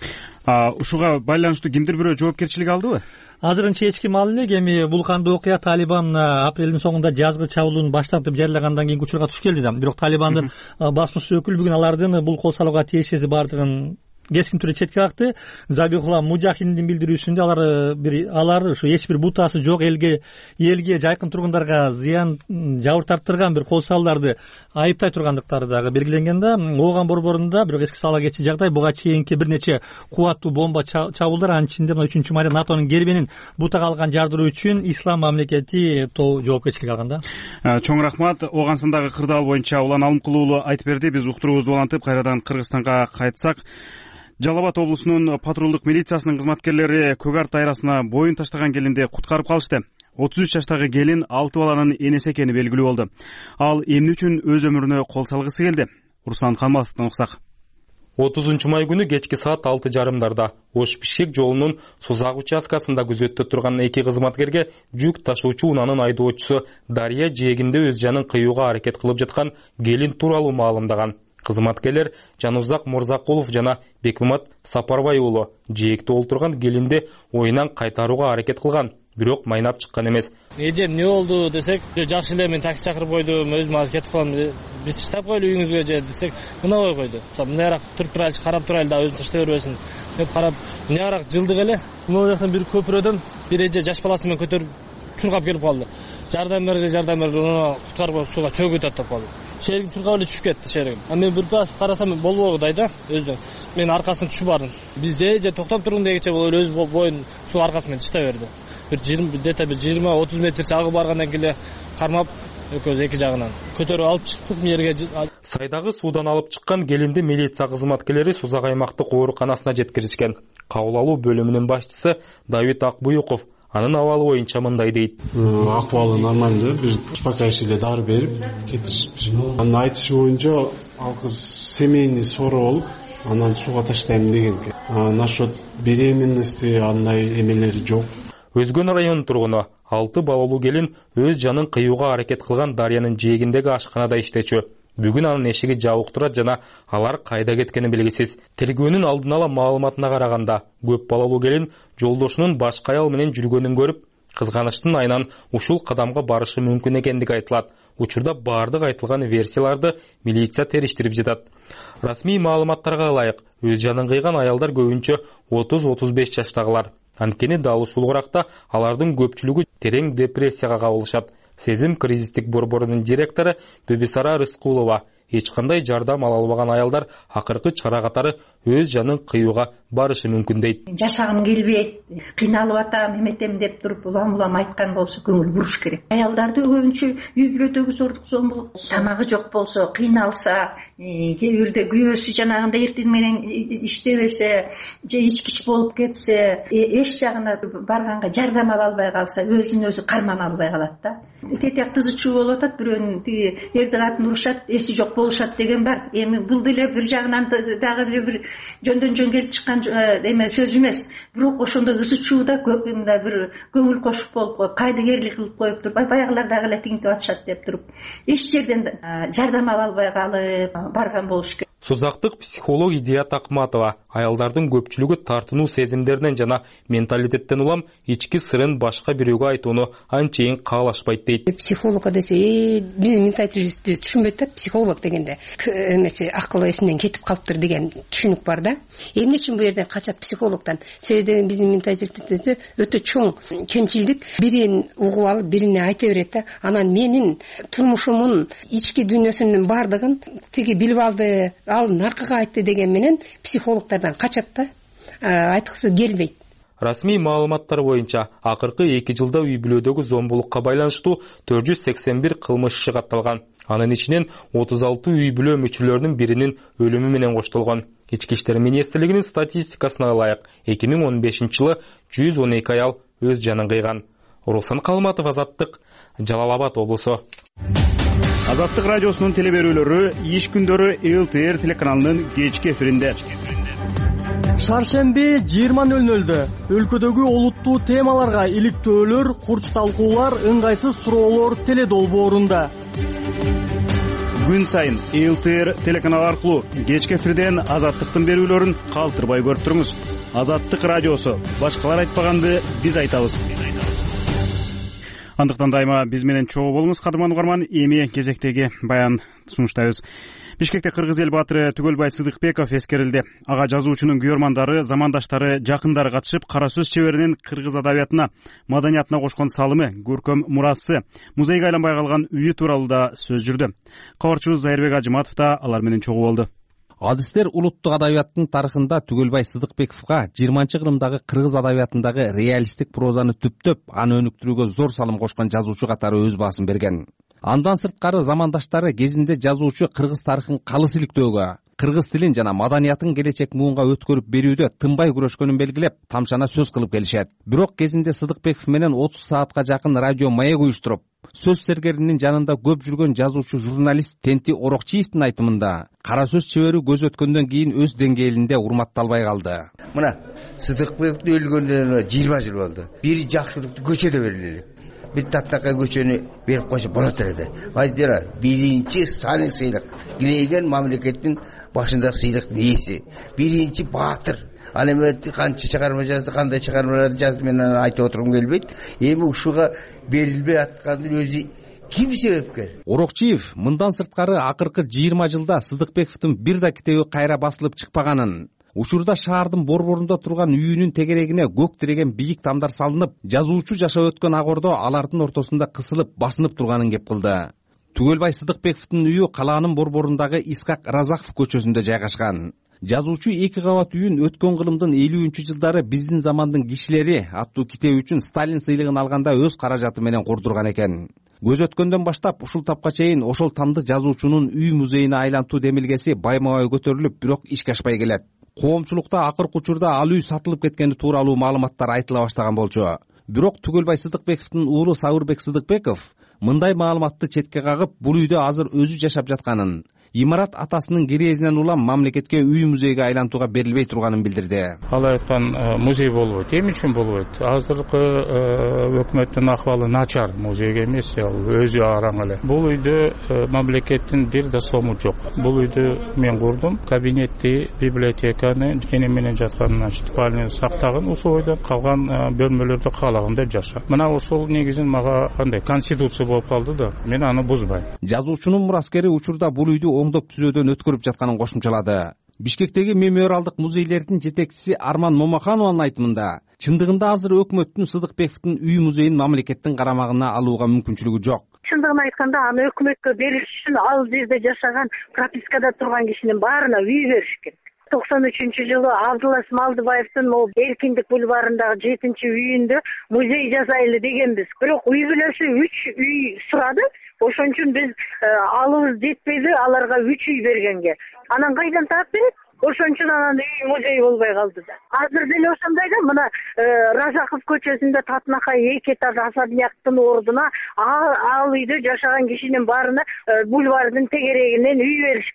Ушуга байланыштуу кимдир бирөө жоопкерчилик алдыбы? Азырынча эч ким алып элек. Эми бул кандуу окуя Талибан апрелдин соңунда жазгы чабуулууну баштап деп жарыялагандан кийин учурга туш келди да. Бирок Талибандын басмачысы өкүл бүгүн алардын бул кол салууга тиешеси бардыгын кескин түрдө четке какты. Забихулла Мужахиндин билдирүүсүндө алар бир алар ушу эч бир бутасы жок элге элге жайкын тургундарга зыян жабыр тарттырган бир кол салууларды айыптай тургандыктары дагы белгиленген да. Ооган борборунда бирок эске сала кетчү жагдай буга чейинки бир нече кубаттуу бомба чабуулдар, анын ичинде мына үчүнчү майда НАТОнун гербенин бутак алган жардыруу үчүн ислам мамлекети жоопкерчилик алган да. Чоң рахмат. Ооганстандагы кырдаал боюнча Улан Алымкулуу уулу айтып берди. Биз уктуруубузду улантып кайрадан Кыргызстанга кайтсак, Жалал Абад облусунун патрулдук милициясынын кызматкерлери Көк Ар дайрасына боюн таштаган келинди куткарып калышты. отуз үч жаштагы келин алты баланын энеси экени белгилүү болду. Ал эмне үчүн өз өмүрүнө кол салгысы келди? Руслан Камаловдон уксак. отузунчу май күнү кечки саат алты жарымдарда Ош Бишкек жолунун Сузак участкасында күзөттө турган эки кызматкерге жүк ташуучу унаанын айдоочусу Дария жээгинде өз жанын кыюуга аракет кылып жаткан келин тууралуу маалымдаган. Кызматкерлер Жанузак Мурзакулов жана Бекмамат Сапарбай уулу жээкте олтурган келинди оюнан кайтарууга аракет кылган, бирок майнап чыккан эмес. Эжем эмне болду десек, жакшы эле мен такси чакырып койдум, өзүм азыр кетип калам, биз таштап коелу үйүңүзгө же десек, мына койду. Мынайраак туруп турайлы, карап турайлы да өзүн таштай бербесин деп карап, мынайраак жылдык эле. Могу жактан бир көпүрөдөн бир эже жаш баласы менен көтөрүп чуркап келип калды. Жардам берди, жардам берди, уну куткарып сууга чөгүп атат калды. Шеригим чуркап эле түшүп кетти шеригим. А мен бир пас карасам болбогудай да, өзү. Мен аркасынан түшүп бардым. Биз же токтоп тургун дегиче болуп эле өз боюн суу аркасынан тыштай берди. Бир жыйырма где-то бир жыйырма отуз метр жагы баргандан кийин кармап экөөбүз эки жагынан көтөрүп алып чыктык жерге. Сайдагы суудан алып чыккан келинди милиция кызматкерлери Сузак аймактык ооруканасына жеткиришкен. Кабыл алуу бөлүмүнүн башчысы Давид Акбуюков анын абалы боюнча мындай дейт. Акыбалы нормалдуу, бир успокаивающий дары берип кетиришиптир. Анын айтышы боюнча ал кыз семейный ссора болуп, анан сууга таштайм деген экен. Насчет беременности андай эмелери жок. Өзгөн районунун тургуну алты балалуу келин өз жанын кыюуга аракет кылган Дарыянын жээгиндеги ашканада иштечү. Бүгүн анын эшиги жабык турат жана алар кайда кеткени белгисиз. Тергөөнүн алдын ала маалыматына караганда, көп балалуу келин жолдошунун башка аял менен жүргөнүн көрүп, кызганычтын айынан ушул кадамга барышы мүмкүн экендиги айтылат. Учурда бардык айтылган версияларды милиция териштирип жатат. Расмий маалыматтарга ылайык, өз жанын кыйган аялдар көбүнчө отуз отуз беш жаштагылар. Анткени дал ушулуракта алардын көпчүлүгү терең депрессияга кабылышат. Сезим кризистик борборунун директору Бебисара Рыскулова эч кандай жардам ала албаган аялдар акыркы чара катары өз жанын кыюуга барышы мүмкүн дейт. Жашагым келбейт, кыйналып атам, эметем деп туруп улам-улам айткан болсо көңүл буруш керек. Аялдарды көбүнчө үй бүлөдөгү зордук зомбулук, тамагы жок болсо, кыйналса, кээ бирде күйөөсү жанагында эртең менен иштебесе, же ичкич болуп кетсе, эч жагына барганга жардам ала албай калса, өзүн өзү кармана албай калат да. Кетек кызычуу болуп атат, бирөөнүн тиги эрди катын урушат, эси жок болушат деген бар. Эми бул деле бир жагынан дагы бир жөндөн жөн келип чыккан эме сөз эмес, бирок ошондой ызы чууда мындай бир көңүл кошуп болуп коюп, кайдыгерлик кылып коюп туруп, баягылар дагы эле тигинтип атышат деп туруп, эч жерден жардам ала албай калып барган болуш керек. Созактык психолог Идия Такматова аялдардын көпчүлүгү тартынуу сезимдеринен жана менталитеттен улам ички сырын башка бирөөгө айтууну анчейин каалашпайт дейт. Психолог десе, биздин менталитетти түшүнбөйт да, психолог дегенде эмеси акыл эсинен кетип калыптыр деген түшүнүк бар да. Эмне үчүн бу жерден качат психологдон? Себеби биздин менталитетибизде өтө чоң кемчилдик, бирин угуп алып, бирине айта берет да. Анан менин турмушумун ички дүйнөсүнүн бардыгын тиги билип алды, ал наркыга айтты деген менен психологдордон качат да, айткысы келбейт. Расмий маалыматтар боюнча акыркы эки жылда үй бүлөдөгү зомбулукка байланыштуу төрт жүз сексен бир кылмыш иши катталган. Анын ичинен отуз алты үй бүлө мүчөлөрүнүн биринин өлүмү менен коштолгон. Ички иштер министрлигинин статистикасына ылайык эки миң он бешинчи жылы жүз он эки аял өз жанын кыйган. Руслан Калматов, Азаттык, Жалал Абад облусу. Азаттык радиосунун телеберүүлөрү иш күндөрү эл тэ эр телеканалынын кечки эфиринде. Шаршемби жыйырма нөл нөлдө өлкөдөгү олуттуу темаларга иликтөөлөр, курч талкуулар, ыңгайсыз суроолор теледолбоорунда. Күн сайын эл тэ эр телеканалы аркылуу кечки эфирден Азаттыктын берүүлөрүн калтырбай көрүп туруңуз. Азаттык радиосу, башкалар айтпаганды биз айтабыз. Андыктан дайыма биз менен чогуу болуңуз, кадырман угарман. Эми кезектеги баян сунуштайбыз. Бишкекте кыргыз эл баатыры Түгөлбай Сыдыкбеков эскерилди. Ага жазуучунун күйөрмандары, замандаштары, жакындары катышып, кара сөз чеберинин кыргыз адабиятына, маданиятына кошкон салымы, көркөм мурасы, музейге айланбай калган үйү тууралуу да сөз жүрдү. Кабарчыбыз Зайырбек Ажыматов да алар менен чогуу болду. Адистер улуттук адабияттын тарыхында Түгөлбай Сыдыкбековго жыйырманчы кылымдагы кыргыз адабиятындагы реалисттик прозаны түптөп, аны өнүктүрүүгө зор салым кошкон жазуучу катары өз баасын берген. Андан сырткары замандаштары кезинде жазуучу кыргыз тарыхын калыс иликтөөгө, кыргыз тилин жана маданиятын келечек муунга өткөрүп берүүдө тынбай күрөшкөнүн белгилеп, тамшана сөз кылып келишет. Бирок кезинде Сыдыкбеков менен отуз саатка жакын радио маек уюштуруп, сөз сергеринин жанында көп жүргөн жазуучу журналист Тенти Орокчиевдин айтымында, кара сөз чебери көз өткөндөн кийин өз деңгээлинде урматталбай калды. Мына Сыдыкбековдун өлгөнүнө жыйырма жыл болду. Бири жакшылыкты көчөдө бергиле. Bir tatlaka göçünü verip koşup bırakırdı. Haydi birinci Stalin sıylık. Gileygen memleketin başındaki sıylık neyse. Birinci Batır. Alemeti kançı çıkarmayacağız, kanday çıkarmayacağız. Ben ayta oturum gelbeyt. Emi uşuğa verilbey atkandır özü kim sebepker? Орокчиев мындан сырткары акыркы жыйырма жылда Сыдыкбековдун бир да китеби кайра басылып чыкпаганын, учурда шаардын борборунда турган үйүнүн тегерегине көк тиреген бийик тамдар салынып, жазуучу жашап өткөн Агордо алардын ортосунда кысылып, басынып турганын кеп кылды. Түгөлбай Сыдыкбековдун үйү калаанын борборундагы Исхак Разаков көчөсүндө жайгашкан. Жазуучу эки кабат үйүн өткөн кылымдын элүүнчү жылдары биздин замандын кишилери аттуу китеби үчүн Сталин сыйлыгын алганда өз каражаты менен курдурган экен. Көз өткөндөн баштап ушул тапка чейин ошол тамды жазуучунун үй музейине айлантуу демилгеси байма-бай көтөрүлүп, бирок ишке ашпай келет. Коомчулукта акыркы учурда ал үй сатылып кеткени тууралуу маалыматтар айтыла баштаган болчу. Бирок Түгөлбай Сыдыкбековдун уулу Сабырбек Сыдыкбеков мындай маалыматты четке кагып, бул үйдө азыр өзү жашап жатканын, имарат атасынын кирээзинен улам мамлекетке үй музейге айлантууга берилбей турганын билдирди. Ал айткан музей болбойт. Эмне үчүн болбойт? Азыркы өкмөттүн акыбалы начар, музейге эмес, ал өзү араң эле. Бул үйдө мамлекеттин бир да сому жок. Бул үйдү мен курдум. Кабинетти, библиотеканы, эне менен жаткан спальня сактаган, ушул ойдон калган бөлмөлөрдө каалагандай жаша. Мына ушул негизин мага кандай конституция болуп калды да, мен аны бузбайм. Жазуучунун мураскери учурда бул үйдү оңдоп түзөөдөн өткөрүп жатканын кошумчалады. Бишкектеги мемориалдык музейлердин жетекчиси Арман Момаханованын айтымында, чындыгында азыр өкмөттүн Сыдыкбековдун үй музейин мамлекеттин карамагына алууга мүмкүнчүлүгү жок. Чындыгын айтканда, аны өкмөткө бериш үчүн ал жерде жашаган, пропискада турган кишинин баарына үй бериш керек. токсон үчүнчү жылы Абдулла Смалдыбаевдин могу Эркиндик бульварындагы жетинчи үйүндө музей жасайлы дегенбиз. Бирок үй бүлөсү үч үй сурады. Ошон үчүн биз алыбыз жетпейди аларга үч үй бергенге. Анан кайдан таап берет? Ошон үчүн анан үй музей болбой калды да. Азыр деле ошондой да, мына Разаков көчөсүндө Татнакай эки этаж особняктын ордуна ал үйдө жашаган кишинин баарына бульвардын тегерегинен үй бериш керек.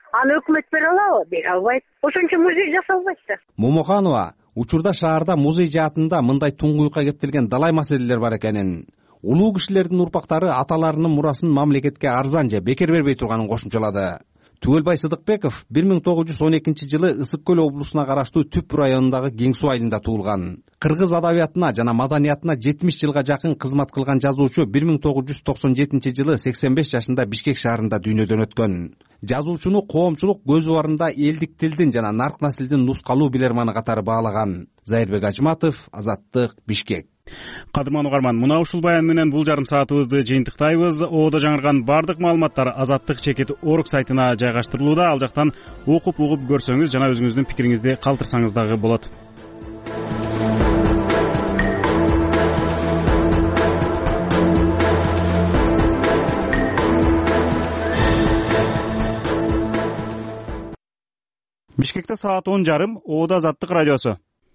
аны өкмөт бере алабы? Бере албайт. Ошон үчүн музей жасалбайт да. Момоханова учурда шаарда музей жаатында мындай туңгуюкка кептелген далай маселелер бар экенин, улуу кишилердин урпактары аталарынын мурасын мамлекетке арзан же бекер бербей турганын кошумчалады. Түгөлбай Сыдыкбеков бир миң тогуз жүз он экинчи жылы Ысык көл облусуна караштуу Түп районундагы Кең суу айылында туулган. Кыргыз адабиятына жана маданиятына жетимиш жылга жакын кызмат кылган жазуучу бир миң тогуз жүз токсон жетинчи жылы сексен беш жашында Бишкек шаарында дүйнөдөн өткөн. Жазуучуну коомчулук көз убарында элдик тилдин жана нарк наслдин нускалуу билермани катары баалаган. Зайырбек Ажматов, Азаттык, Бишкек. Кадырман угарман, мына ушул баян менен бул жарым саатыбызды жыйынтыктайбыз. Оодо жаңырган бардык маалыматтар Азаттык чекит орг сайтына жайгаштырылууда. Ал жактан окуп угуп көрсөңүз жана өзүңүздүн пикириңизди калтырсаңыз дагы болот. Бишкекте саат он жарым, Оодо Азаттык радиосу.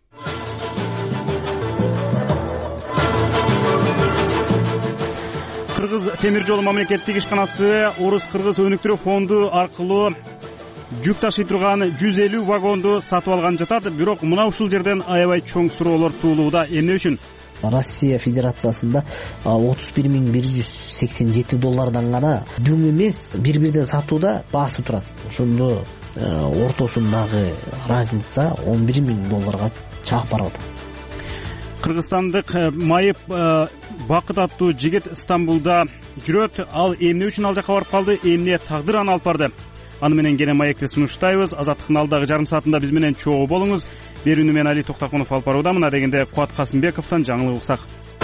Кыргыз темир жолу мамлекеттик ишканасы Орус кыргыз өнүктүрүү фонду аркылуу жүк ташый турган жүз элүү вагонду сатып алган жатат. Бирок мына ушул жерден аябай чоң суроолор туулууда. Эмне үчүн? Россия Федерациясында отуз бир миң бир жүз сексен жети доллардан гана дүң эмес бир-бирден сатууда баасы турат. Ошондо ортосундагы разница он бир миң долларга чаап барып атат. Кыргызстандык Майып Бакыт аттуу жигит Стамбулда жүрөт. Ал эмне үчүн ал жака барып калды, эмне тагдыр аны алып барды? Аны менен кene маекти сунуштайбыз. Азаттыктын алдагы жарым саатында биз менен чогуу болуңуз. Берүүнү мен Али Токтокунов алып барууда. Мына дегенде Куат Касымбековдон жаңылык уксак.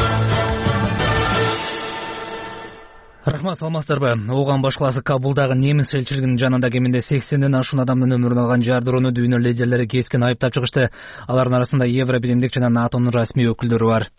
Рахмат, саламатсыздарбы? Ооган башкаласы Кабулдагы немис элчилигинин жанында кеминде сексенден ашуун адамдын өмүрүн алган жардырууну дүйнө лидерлери кескен айыптап чыгышты. Алардын арасында Евро биримдик жана НАТОнун расмий өкүлдөрү бар.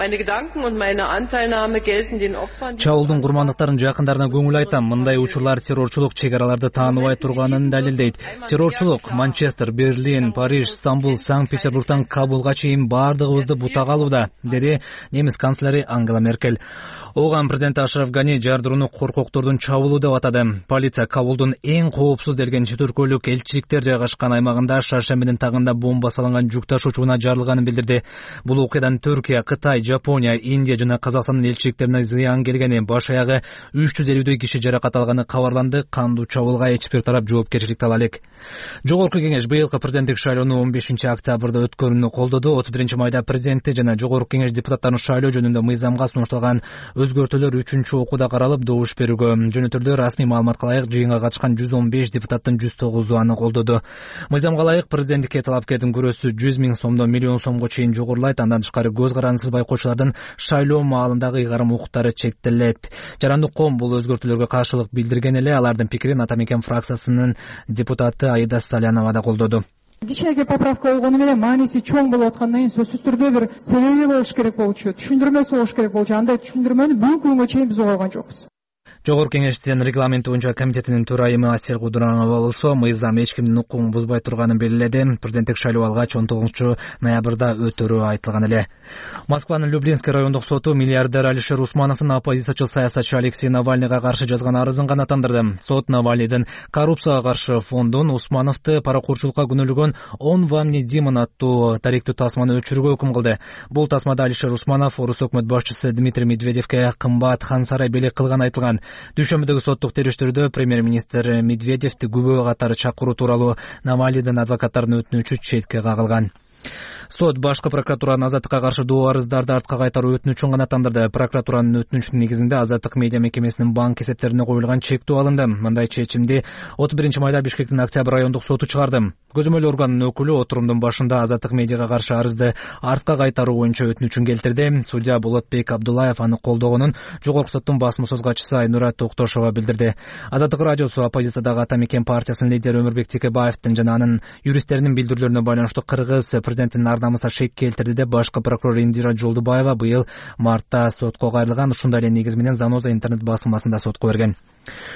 Чабуулдун курмандыктарын жакындарына көңүл айтам. Мындай учурлар террорчулук чек араларды тааныбай турганын далилдейт. Террорчулук Манчестер, Берлин, Париж, Стамбул, Санкт-Петербургтан Кабулга чейин бардыгыбызды бутага алууда, деди немис канцлери Ангела Меркель. Ооган президенти Ашраф Гани жардырууну коркоктордун чабуулу деп атады. Полиция Кабулдун эң коопсуз делген чет өлкөлүк элчиликтер жайгашкан аймагында шаршембидин тагында бомба салынган жүк ташуучуна жарылганын билдирди. Бул окуядан Түркия, Кытай, Жапония, Индия жана Казакстандын элчиликтерине зыян келгени, баш аягы үч жүз элүүдөй киши жаракат алганы кабарланды. Кандуу чабуулга эч бир тарап жоопкерчиликти ала элек. Жогорку кеңеш быйылкы президенттик шайлоону он бешинчи октябрда өткөрүүнү колдоду. отуз биринчи майда президентти жана жогорку кеңеш депутаттарын шайлоо жөнүндө мыйзамга сунушталган өзгөртүүлөр үчүнчү окууда каралып, добуш берүүгө жөнөтүлдү. Расмий маалыматка ылайык жыйынга катышкан жүз он беш депутаттын жүз тогузу аны колдоду. Мыйзамга ылайык президенттикке талапкердин көрөсү жүз миң сомдон миллион сомго чейин жогорулайт. Андан тышкары көз карандысыз байкоочулардын шайлоо маалындагы ыйгарым укуктары чектелет. Жарандык коом бул өзгөртүүлөргө каршылык билдирген эле. Алардын пикирин Ата Мекен фракциясынын депутаты Аида Сталянова да колдоду. Кичинекей поправка болгону менен мааниси чоң болуп аткандан кийин сөзсүз түрдө бир себеби болуш керек болчу, түшүндүрмөсү болуш керек болчу. Андай түшүндүрмөнү бүгүнкү күнгө чейин биз уга алган жокпуз. Жогорку кеңештин регламенти боюнча комитетинин төрайымы Асел Кудуранова болсо, мыйзам эч кимдин укугун бузбай турганын белгиледи. Президенттик шайлоо алгач он тогузунчу ноябрда өтөрү айтылган эле. Москванын Люблинский райондук соту миллиардер Алишер Усмановдун оппозициячыл саясатчы Алексей Навальныйга каршы жазган арызын канааттандырды. Сот Навальныйдын коррупцияга каршы фондун Усмановду паракурчулукка күнөөлөгөн «Он вам не Димон» аттуу тарихтүү тасманы өчүрүүгө өкүм кылды. Бул тасмада Алишер Усманов орус өкмөт башчысы Дмитрий Медведевке кымбат хан сарай белек кылган айтылган. Дүйшөмбүдөгү соттук териштирүүдө премьер-министр Медведевди күбө катары чакыруу тууралуу Навальныйдын адвокаттарынын өтүнүчү четке кагылган. Сот башкы прокуратуранын азаттыкка каршы доо арыздарды артка кайтаруу өтүнүчүн канааттандырды. Прокуратуранын өтүнүчүнүн негизинде азаттык медиа мекемесинин банк эсептерине коюлган чектөө алынды. Мындай чечимди отуз биринчи майда Бишкектин Октябрь райондук соту чыгарды. Көзөмөл органынын өкүлү отурумдун башында азаттык медиага каршы арызды артка кайтаруу боюнча өтүнүчүн келтирди. Судья Болотбек Абдуллаев аны колдогонун жогорку соттун басма сөз катчысы Айнура Токтошова билдирди. Азаттык радиосу оппозициядагы Ата Мекен партиясынын лидери Өмүрбек Текебаевдин жана анын юристтеринин билдирүүлөрүнө байланыштуу Кыргыз президентинин ар-намысына шек келтирди деп башкы прокурор Индира Жолдубаева быйыл мартта сотко кайрылган. Ушундай эле негиз менен Заноза интернет басылмасында сотко берген.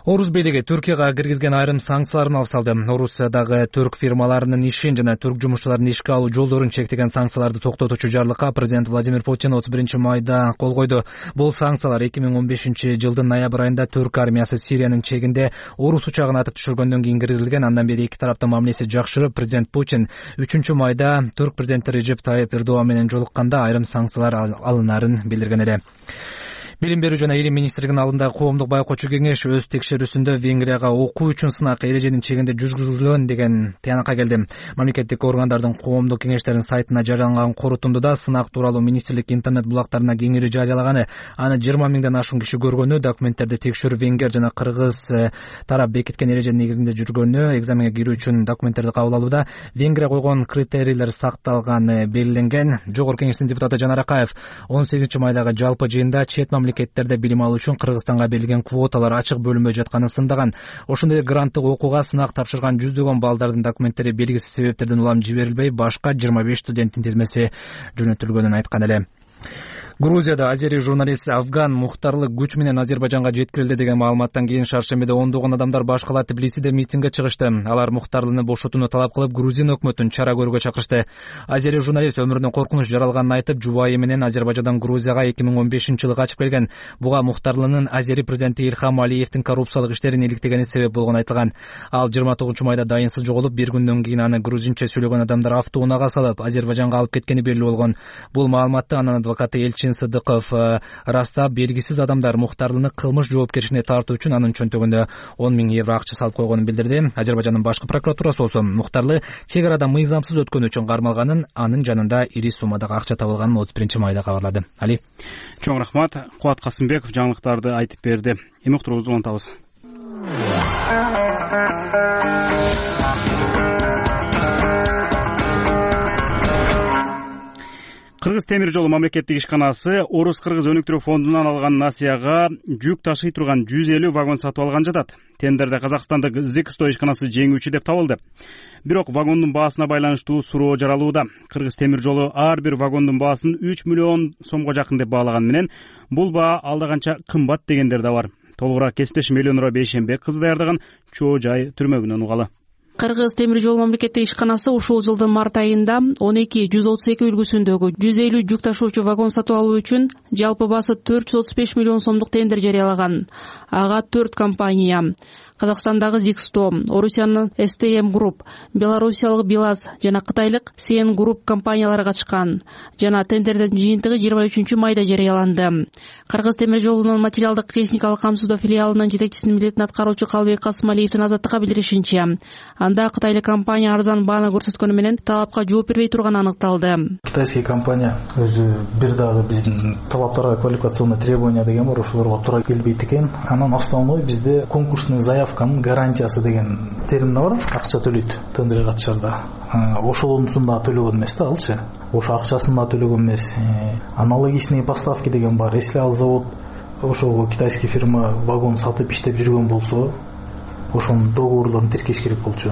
Орус бийлиги Түркияга киргизген айрым санкцияларын алып салды. Орусиядагы түрк фирмаларынын ишин жана түрк жумушчуларын ишке алуу жолдорун чектеген санкцияларды токтотуучу жарлыкка президент Владимир Путин отуз биринчи майда кол койду. Бул санкциялар эки миң он бешинчи жылдын ноябрь айында түрк армиясы Сириянын чегинде орус учагын атып түшүргөндөн кийин киргизилген. Андан бери эки тараптын мамилеси жакшырып, президент Путин үчүнчү майда түрк президенти Режеп Тайип Эрдоган менен жолукканда айрым санкциялар алынарын билдирген эле. Билим берүү жана илим министрлигинин алдындагы коомдук байкоочу кеңеш өз текшерүүсүндө Венгрияга окуу үчүн сынак эреженин чегинде жүргүзүлгөн деген тыянакка келди. Мамлекеттик органдардын коомдук кеңештеринин сайтына жарыяланган корутундуда сынак тууралуу министрлик интернет булактарына кеңири жарыялаганы, аны жыйырма миңден ашуун киши көргөнү, документтерди текшерүү венгер жана кыргыз тарап бекиткен эреженин негизинде жүргөнү, экзаменге кирүү үчүн документтерди кабыл алууда Венгрия койгон критерийлер сакталганы белгиленген. Жогорку кеңештин депутаты Жанар Акаев он сегизинчи майдагы жалпы жыйында чет мамлекеттерде билим алуу үчүн Кыргызстанга берилген квоталар ачык бөлүнбөй жатканын сындаган. Ошондой гранттык окууга сынак тапшырган жүздөгөн балдардын документтери белгисиз себептерден улам жиберилбей, башка жыйырма беш студенттин тизмеси жөнөтүлгөнүн айткан эле. Грузияда азери журналист афган мухтарлык күч менен Азербайжанга жеткирилди деген маалыматтан кийин шаршембиде ондогон адамдар баш кала Тбилисиде митингге чыгышты. Алар Мухтарлыны бошотууну талап кылып, Грузин өкмөтүн чара көрүүгө чакырышты. Азери журналист өмүрүнө коркунуч жаралганын айтып, жубайы менен Азербайжандан Грузияга эки миң он бешинчи жылы качып келген. Буга Мухтарлынын азери президенти Илхам Алиевдин коррупциялык иштерин иликтегени себеп болгону айтылган. Ал жыйырма тогузунчу майда дайынсыз жоголуп, бир күндөн кийин аны грузинче сүйлөгөн адамдар автоунаага салып, Азербайжанга алып кеткени белгилүү болгон. Бул маалыматты анын адвокаты Элчин Сыдыков растап, белгисиз адамдар Мухтарлыны кылмыш жоопкерчилигине тартуу үчүн анын чөнтөгүндө он миң евро акча салып койгонун билдирди. Азербайжандын башкы прокуратурасы болсо Мухтарлы чек арада мыйзамсыз өткөнү үчүн кармалганын, анын жанында ири суммадагы акча табылганын отуз биринчи майда кабарлады. Али. Чоң рахмат. Кубат Касымбеков жаңылыктарды айтып берди. Эми уктуруубузду улантабыз. Кыргыз темир жолу мамлекеттик ишканасы Орус-Кыргыз өнүктүрүү фондунан алган насыяга жүк ташый турган жүз элүү вагон сатып алган жатат. Тендерде Казакстандык Зексто ишканасы жеңүүчү деп табылды. Бирок вагондун баасына байланыштуу суроо жаралууда. Кыргыз темир жолу ар бир вагондун баасын үч миллион сомго жакын деп баалаган менен бул баа алда канча кымбат дегендер да бар. Толугураак кесиптешим Элеонора Бейшембек кызы даярдаган Чоо жай түрмөгүнөн угалы. Кыргыз темир жол мамлекеттик ишканасы ушул жылдын март айында он эки жүз отуз эки үлгүсүндөгү жүз элүү жүк ташуучу вагон сатып алуу үчүн жалпы баасы төрт жүз отуз беш миллион сомдук тендер жарыялаган. Ага төрт компания: Казакстандагы Зексто, Орусиянын эс тэ эм Group, Белоруссиялык БелАЗ жана Кытайлык си эн Group компаниялары катышкан. Жана тендердин жыйынтыгы жыйырма үчүнчү майда жарыяланды. Кыргыз темир жолунун материалдык техникалык камсыздоо филиалынын жетекчисинин милдетин аткаруучу Калыбек Касымалиевдин Азаттыкка билдиришинче, анда кытайлык компания арзан бааны көрсөткөнү менен талапка жооп бербей турганы аныкталды. Кытайский компания өзү бир дагы биздин талаптарга квалификационный требования деген бар, ошолорго туура келбейт экен. Анан основной бизде конкурсный заявканын гарантиясы деген термин бар, акча төлөйт тендерге катышарда. Ошолонусун да төлөгөн эмес да алчы. Ошо акчасын да төлөгөн эмес. Аналогичные поставки деген бар. Если ал завод ошого китайский фирма вагон сатып иштеп жүргөн болсо, ошонун договорлорун тиркеш керек болчу.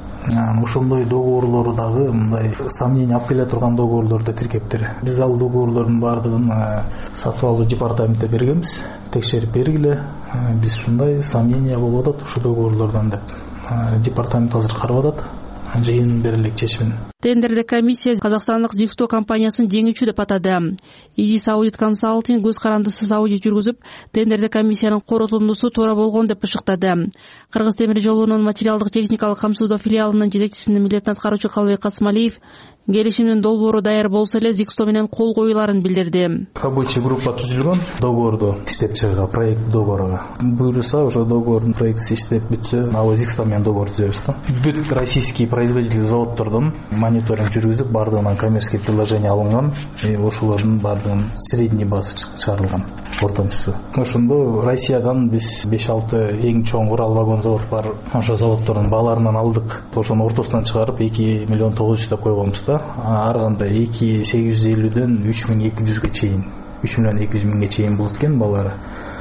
Ошондой договорлору дагы мындай сомнение алып келе турган договорлорду тиркептир. Биз ал договорлордун баардыгын сатып алуу департаментте бергенбиз, текшерип бергиле. Биз ушундай сомнение болуп атат ушу договорлордон деп. Департамент азыр карап атат. Жыйын берилик чечимин. Тендерде комиссия Казакстандык Зексто компаниясын жеңүүчү деп атады. Идис Audit Consulting көз карандысыз аудит жүргүзүп, тендерде комиссиянын корутундусу туура болгон деп ышыктады. Кыргыз темир жолунун материалдык техникалык камсыздоо филиалынын жетекчисинин милдетин аткаруучу Калыбек Касымалиев келишимдин долбоору даяр болсо эле Зексто менен кол коюларын билдирди. Рабочий группа түзүлгөн, договорду иштеп чыга, проект договору. Буюрса, ошо договордун проектиси иштеп бүтсө, ал Зексто менен договор түзөбүз да. Бүт российский производитель заводдордун мониторинг жүргүзүп, бардыгынан коммерческий предложение алынган, и ошолордун бардыгын средний баасы чыгарылган, ортомчусу. Ошондо Россиядан биз беш алты эң чоң Урал вагон завод бар. Ошо заводдордун бааларынан алдык. Ошону ортосунан чыгарып эки миллион тогуз жүз деп койгонбуз да. Ар кандай эки сегиз жүз элүүдөн үч миң эки жүзгө чейин, үч миллион эки жүз миңге чейин болот экен баалары.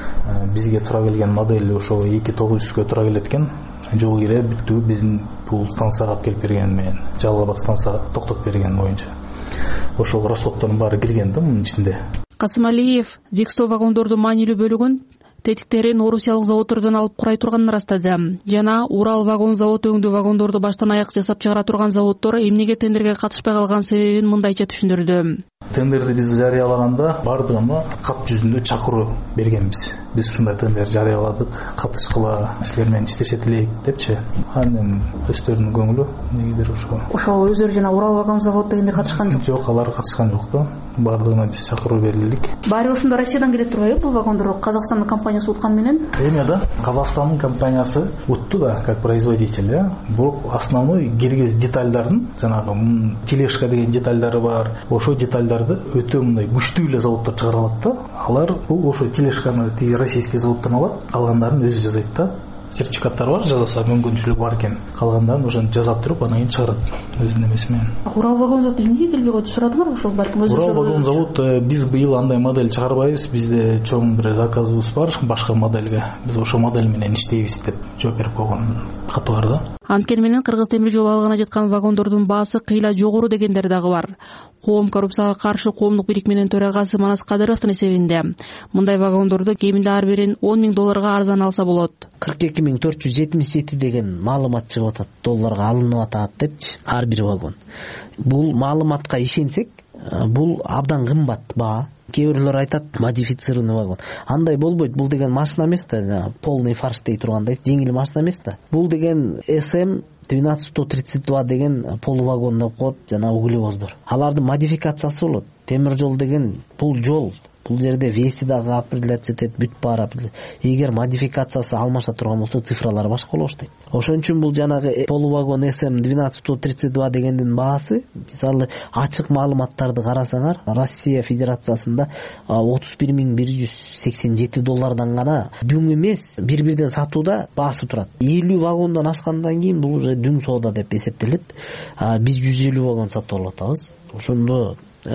Бизге туура келген модель ошо эки тогуз жүзгө туура келет экен. Жол кире бүттү биздин бул станцияга келип берген менен, Жалал Абад станцияга токтоп берген боюнча. Ошол расходдордун баары кирген да мунун ичинде. Касымалиев Зексто вагондордун маанилүү бөлүгүн тетиктерин орусиялык заводдордон алып курай турганын ырастады жана Урал вагон завод өңдүү вагондорду баштан аяк жасап чыгара турган заводдор эмнеге тендерге катышпай калган себебин мындайча түшүндүрдү. Тендерди биз жарыялаганда бардыгына кат жүзүндө чакыруу бергенбиз. Биз ушундай тендер жарыяладык, катышкыла, силер менен иштешет элек депчи. Анан өздөрүнүн көңүлү негедир ошо. Ошол өздөрү жана Урал вагон завод дегенде катышкан жок. Жок, алар катышкан жок да. Бардыгына биз чакыруу берилдик. Баары ошондо Россиядан келет турбайбы бул вагондор? Казакстандын компаниясы уткан менен? Эме да, Казакстандын компаниясы утту да, как производитель, э. Бирок основной киргиз детальдардын, жанагы тележка деген детальдары бар. Ошо детальдарды өтө мындай күчтүү эле заводдор чыгара алат да. Алар бул ошо тележканы тиги российский заводдон алат, калгандарын өзү жасайт да. Сертификаттар бар, жазаса мүмкүнчүлүк бар экен. Калгандарын ошону жасап туруп, анан кийин чыгарат өзүнүн эмеси менен. Урал вагон заводу эмнеге келбей койду, сурадыңарбы ошол балким өзү? Урал вагон завод биз быйыл андай модель чыгарбайбыз, бизде чоң бир заказыбыз бар башка моделге. Биз ошол модель менен иштейбиз деп жооп берип койгон каты бар да. Анткени менен Кыргыз темир жолу алганы жаткан вагондордун баасы кыйла жогору дегендер дагы бар. Коом коррупцияга каршы коомдук бирикменин төрагасы Манас Кадыровдун эсебинде мындай вагондорду кеминде ар бирин он миң долларга арзан алса болот. кырк эки миң төрт жүз жетимиш жети деген маалымат чыгып атат, долларга алынып атат депчи ар бир вагон. Бул маалыматка ишенсек, бул абдан кымбат баа. Кээ бирлер айтат модифицированный вагон. Андай болбойт. Бул деген машина эмес да, полный фарш дей тургандай, жеңил машина эмес да. Бул деген эс эм двенадцать сто тридцать два деген полувагон деп коет, жана углевоздор. Алардын модификациясы болот. Темир жол деген бул жол. Бул жерде веси дагы определяться этет, бүт баары определяться. Эгер модификациясы алмаша турган болсо, цифралары башка боло баштайт. Ошон үчүн бул жанагы полувагон эс эм двенадцать сто тридцать два дегендин баасы, мисалы ачык маалыматтарды карасаңар, Россия Федерациясында отуз бир миң бир жүз сексен жети доллардан гана дүң эмес, бир-бирден сатууда баасы турат. элүү вагондон ашкандан кийин бул уже дүң соода деп эсептелет. Биз жүз элүү вагон сатып алып атабыз. Ошондо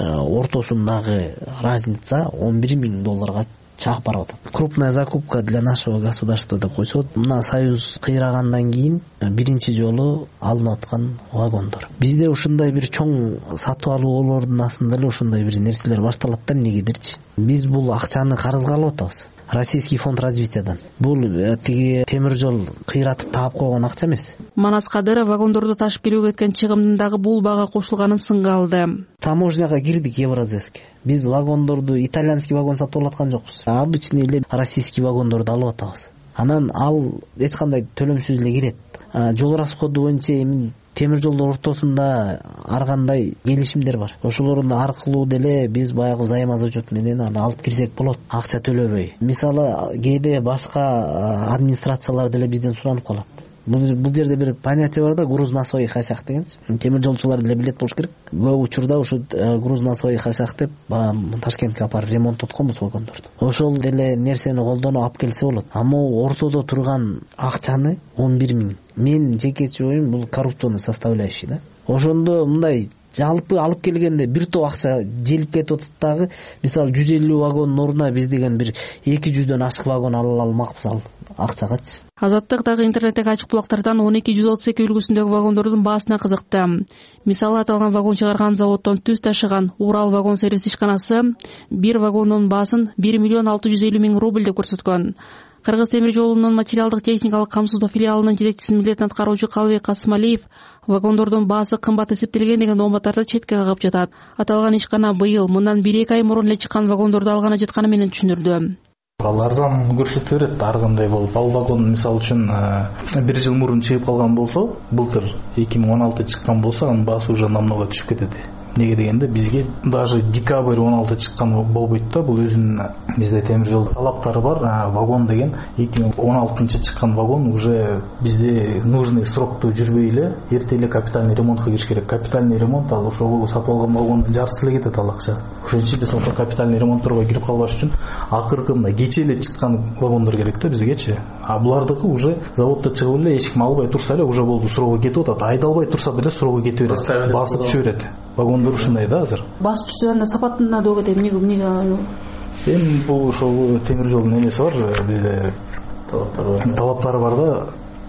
ортосундагы разница он бир миң долларга чаап барып атат. Крупная закупка для нашего государства деп койсот, мына союз кыйрагандан кийин биринчи жолу алынып аткан вагондор. Бизде ушундай бир чоң сатып алуулордун астында эле ушундай бир нерселер башталат да эмнегедирчи. Биз бул акчаны карызга алып атабыз. Российский фонд развитиядан. Бул тиги темир жол кыйратып таап койгон акча эмес. Манас Кадыров вагондорду ташып келүүгө кеткен чыгымдын дагы бул бага кошулганын сынга алды. Таможняга кирдик Евразеске. Биз вагондорду итальянский вагон сатып алып аткан жокпуз. Обычный эле российский вагондорду алып атабыз. Анан ал эч кандай төлөмсүз эле кирет. Жол расходу боюнча эми темир жолдор ортосунда ар кандай келишимдер бар. Ошолордун аркылуу деле биз баягы взаимозачет менен аны алып кирсек болот, акча төлөбөй. Мисалы кээде башка администрациялар деле бизден суранып калат. Бул жерде бир понятие бар да, груз на своих осях деген. Темир жолчулар деле билет болуш керек. Көп учурда ушу груз на своих осях деп Ташкентке апарып ремонттотконбуз вагондорду. Ошол деле нерсени колдонуп алып келсе болот. Ама ортодо турган акчаны он бир миң. Мен жекечи оюм бул коррупционный составляющий да. Ошондо мындай жалпы алып келгенде бир топ акча желип кетип атат дагы. Мисалы жүз элүү вагондун ордуна биз деген бир эки жүздөн ашык вагон ала алмакпыз ал акчагачы. Азаттык дагы интернеттеги ачык булактардан он эки жүз отуз эки үлгүсүндөгү вагондордун баасына кызыкты. Мисалы аталган вагон чыгарган заводдон түз ташыган Урал вагон сервис ишканасы бир вагондун баасын бир миллион алты жүз элүү миң рубль деп көрсөткөн. Кыргыз темир жолунун материалдык техникалык камсыздоо филиалынын жетекчисинин милдетин аткаруучу Калыбек Касымалиев вагондордун баасы кымбат эсептелген деген ооматтарды четке кагып жатат. Аталган ишкана быйыл мындан бир эки ай мурун эле чыккан вагондорду алганы жатканы менен түшүндүрдү. Ал арзан көрсөтө берет ар кандай болуп. Ал вагон мисалы үчүн бир жыл мурун чыгып калган болсо, былтыр эки миң он алты чыккан болсо, анын баасы уже намного түшүп кетет. Неге дегенде бизге даже декабрь он алты чыккан болбойт да, бул өзүнүн бизде темир жол талаптары бар. Вагон деген эки миң он алтынчы чыккан вагон уже бизде нужный срокто жүрбөй эле эрте эле капитальный ремонтко кириш керек. Капитальный ремонт ал ошого сатып алган вагондун жартысы эле кетет ал акча. Ошон үчүн биз ошо капитальный ремонтторго кирип калбаш үчүн акыркы мына кече эле чыккан вагондор керек да бизгечи. А булардыкы уже заводдо чыгып эле эшик албай турса эле уже болду, сроого кетип атат. Айдалбай турса деле сроого кетип берет. Басып түшө берет. Вагондор ушундай да азыр. Басып түшсө анда сапатына да кетет. Эмне эмне? Эми бул ошол темир жолдун эмеси бар, бизде талаптары бар да.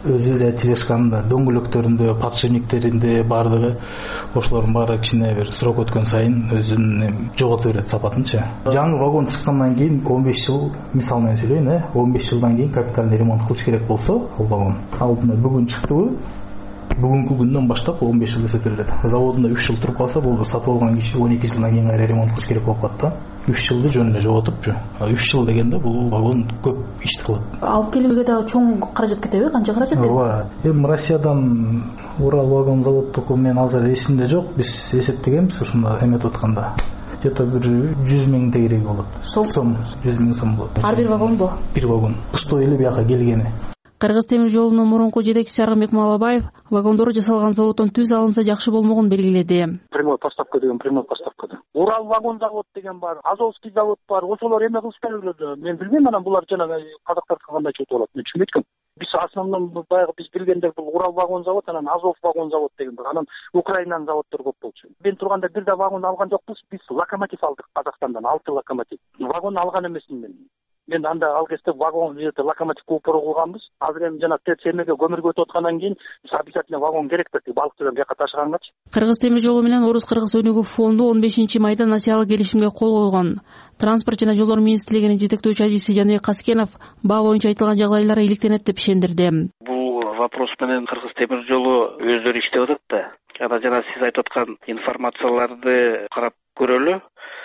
өзү эле тележканында дөңгөлөктөрүндө подшипниктеринде баардыгы ошолордун баары кичине бир срок өткөн сайын өзүн жогото берет сапатынчы. Жаңы вагон чыккандан кийин он беш жыл, мисал менен сүйлөйүн, э он беш жылдан кийин капитальный ремонт кылыш керек болсо, ал вагон алдына бүгүн чыктыбы, бүгүнкү күндөн баштап он беш жыл эсептелет. Заводунда үч жыл туруп калса, бул сатып алган киши он эки жылдан кийин кайра ремонт кылыш керек болуп калат да. үч жылды жөн эле жоготупчу. үч жыл дегенде бул вагон көп ишти кылат. Алып келүүгө дагы чоң каражат кетеби? Канча каражат кетет? Ооба. Эми Россиядан Урал вагон заводдуку мен азыр эсимде жок. Биз эсептегенбиз ушунда эметип атканда. Где-то бир жүз миң тегереги болот. Сом, жүз миң сом болот. Ар бир вагонбу? Бир вагон. Кыштой эле бияка келгени. Кыргыз темир жолунун мурунку жетекчиси Аргынбек Малабаев вагондор жасалган заводдон түз алынса жакшы болмогун белгиледи. Прямой поставка деген прямой поставкада. Урал вагон завод деген бар, Азовский завод бар. Ошолор эме кылып берилди. Мен билбейм, анан булар жана казактар кандай чөтүп алат. Мен түшүнбөй эткем. Биз основном баягы биз билгендер бул Урал вагон завод, анан Азов вагон завод деген бар. Анан Украинанын заводдору көп болчу. Мен турганда бир да вагон алган жокпуз. Биз локомотив алдык Казакстандан, алты локомотив. Вагон алган эмесмин мен. Мен анда ал кезде вагон локомотив купору кылганбыз. Азыр эми жана темеге көмүргө өтүп аткандан кийин обязательно вагон керек да, балыкчыдан бияка ташыгангачы. Кыргыз темир жолу менен Орус Кыргыз өнүгүү фонду он бешинчи майда насыялык келишимге кол койгон. Транспорт жана жолдор министрлигинин жетектөөчү адиси Жаныбек Каскенов баа боюнча айтылган жагдайлар иликтенет деп ишендирди. Бул вопрос менен Кыргыз темир жолу өздөрү иштеп атат да. Ана жана сиз айтып аткан информацияларды карап көрөлү.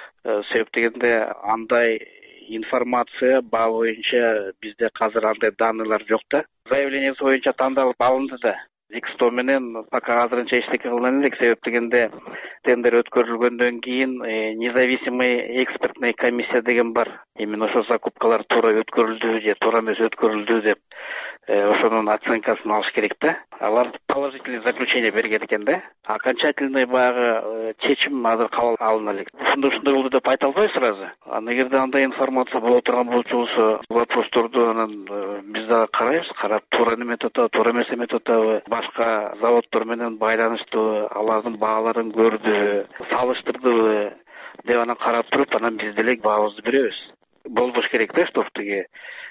Себеп дегенде андай информация баа боюнча бизде азыр андай данныйлар жок да. Заявление боюнча тандалып алынды да. Зиксто менен пока азырынча эчтеке кылган элек. Себеп дегенде тендер өткөрүлгөндөн кийин независимый экспертный комиссия деген бар. Именно ошо закупкалар туура өткөрүлдү же туура эмес өткөрүлдү деп ошонун оценкасын алыш керек да. Алар положительный заключение берген экен да. Окончательный баягы чечим азыр кабыл алына элек. Ушундай ушундай болду деп айта албайбыз сразу. Аны эгерде андай информация боло турган болчу, вопросторду анан биз дагы карайбыз, карап туура эметип атабы, туура эмес эметип атабы, башка заводдор менен байланыштыбы, алардын бааларын көрдүбү, салыштырдыбы деп анан карап туруп, анан биз деле баабызды беребиз. Болбош керек да, чтоб тиги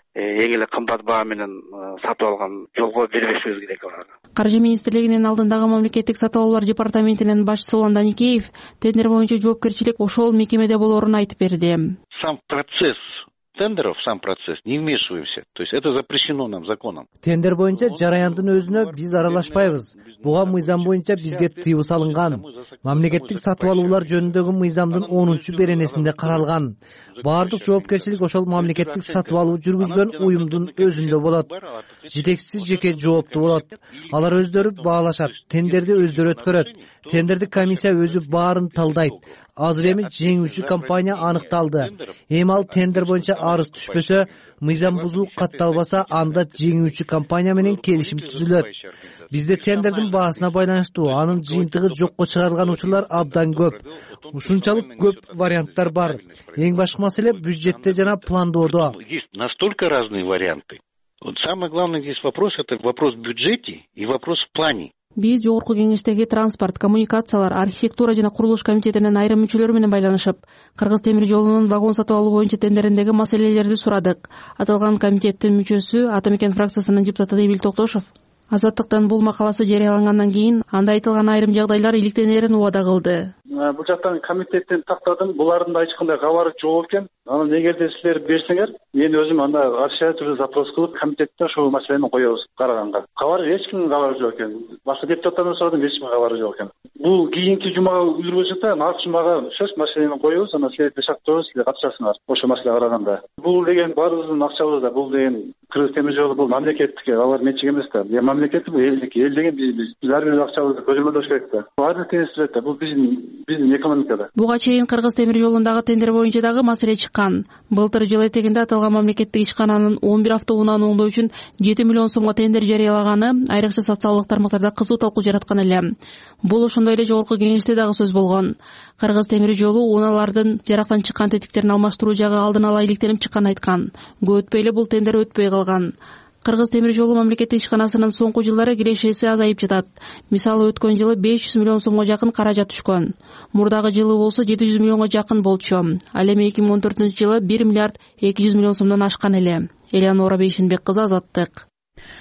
эң эле кымбат баа менен сатып алган жолго бербешибиз керек аларга. Каржы министрлигинин алдындагы мамлекеттик сатып алуулар департаментинин башчысы Улан Даникеев тендер боюнча жоопкерчилик ошол мекемеде болоорун айтып берди. Сам процесс тендеров, сам процесс, не вмешиваемся. То есть это запрещено нам законом. Тендер боюнча жараяндын өзүнө биз аралашпайбыз. Буга мыйзам боюнча бизге тыюу салынган. Мамлекеттик сатып алуулар жөнүндөгү мыйзамдын онунчу беренесинде каралган. Баардык жоопкерчилик ошол мамлекеттик сатып алуу жүргүзгөн уюмдун өзүндө болот. Жетекчиси жеке жооптуу болот. Алар өздөрү баалашат, тендерди өздөрү өткөрөт. Тендерди комиссия өзү баарын талдайт. Азыр эми жеңүүчү компания аныкталды. Эми ал тендер боюнча арыз түшпөсө, мыйзам бузуу катталбаса, анда жеңүүчү компания менен келишим түзүлөт. Бизде тендердин баасына байланыштуу анын жыйынтыгы жокко чыгарылган учурлар абдан көп. Ушунчалык көп варианттар бар. Эң башкы маселе бюджетте жана пландоодо. Есть настолько разные варианты. Вот самый главный здесь вопрос — это вопрос в бюджете и вопрос в плане. Биз жогорку кеңештеги транспорт, коммуникациялар, архитектура жана курулуш комитетинин айрым мүчөлөрү менен байланышып, Кыргыз темир жолунун вагон сатып алуу боюнча тендериндеги маселелерди сурадык. Аталган комитеттин мүчөсү Атамекен фракциясынын депутаты Эбил Токтошов Азаттыктан бул макаласы жарыялангандан кийин анда айтылган айрым жагдайлар иликтенерин убада кылды. Бул жактан комитеттен тактадым, булардын да эч кандай кабары жок экен. Анан эгерде силер берсеңер, мен өзүм анда арча түрдө запрос кылып комитетте ошол маселени коебуз караганга. Кабары эч кимдин кабары жок экен. Башка депутаттардан сурадым, эч кимдин кабары жок экен. Бул кийинки жумага үлгүрбөсөк да, наркы жумага сөз маселени коебуз, анан силерди шарттообуз, силер катышасыңар ошол маселе караганда. Бул деген баарыбыздын акчабыз да, бул деген Кыргыз темир жолу бул мамлекеттик, алар менчик эмес да. Я мамлекеттик, бул элдик, эл деген биз ар бир акчабызды көзөмөлдөш керек да. Ар бир теңестирет да, бул биздин биздин экономикада. Буга чейин Кыргыз темир жолундагы тендер боюнча дагы маселе чыккан. Былтыр жыл этегинде аталган мамлекеттик ишкананын он бир автоунааны оңдоо үчүн жети миллион сомго тендер жарыялаганы айрыкча социалдык тармактарда кызуу талкуу жараткан эле. Бул ошондой эле жогорку кеңеште дагы сөз болгон. Кыргыз темир жолу унаалардын жарактан чыккан тетиктерин алмаштыруу жагы алдын ала иликтенип чыкканын айткан. Көп өтпөй эле бул тендер өтпөй калган. Кыргыз темир жолу мамлекеттик ишканасынын соңку жылдары кирешеси азайып жатат. Мисалы өткөн жылы беш жүз миллион сомго жакын каражат түшкөн. Мурдагы жылы болсо жети жүз миллионго жакын болчу. Ал эми эки миң он төртүнчү жылы бир миллиард эки жүз миллион сомдон ашкан эле. Элеонора Бейшенбек кызы, Азаттык.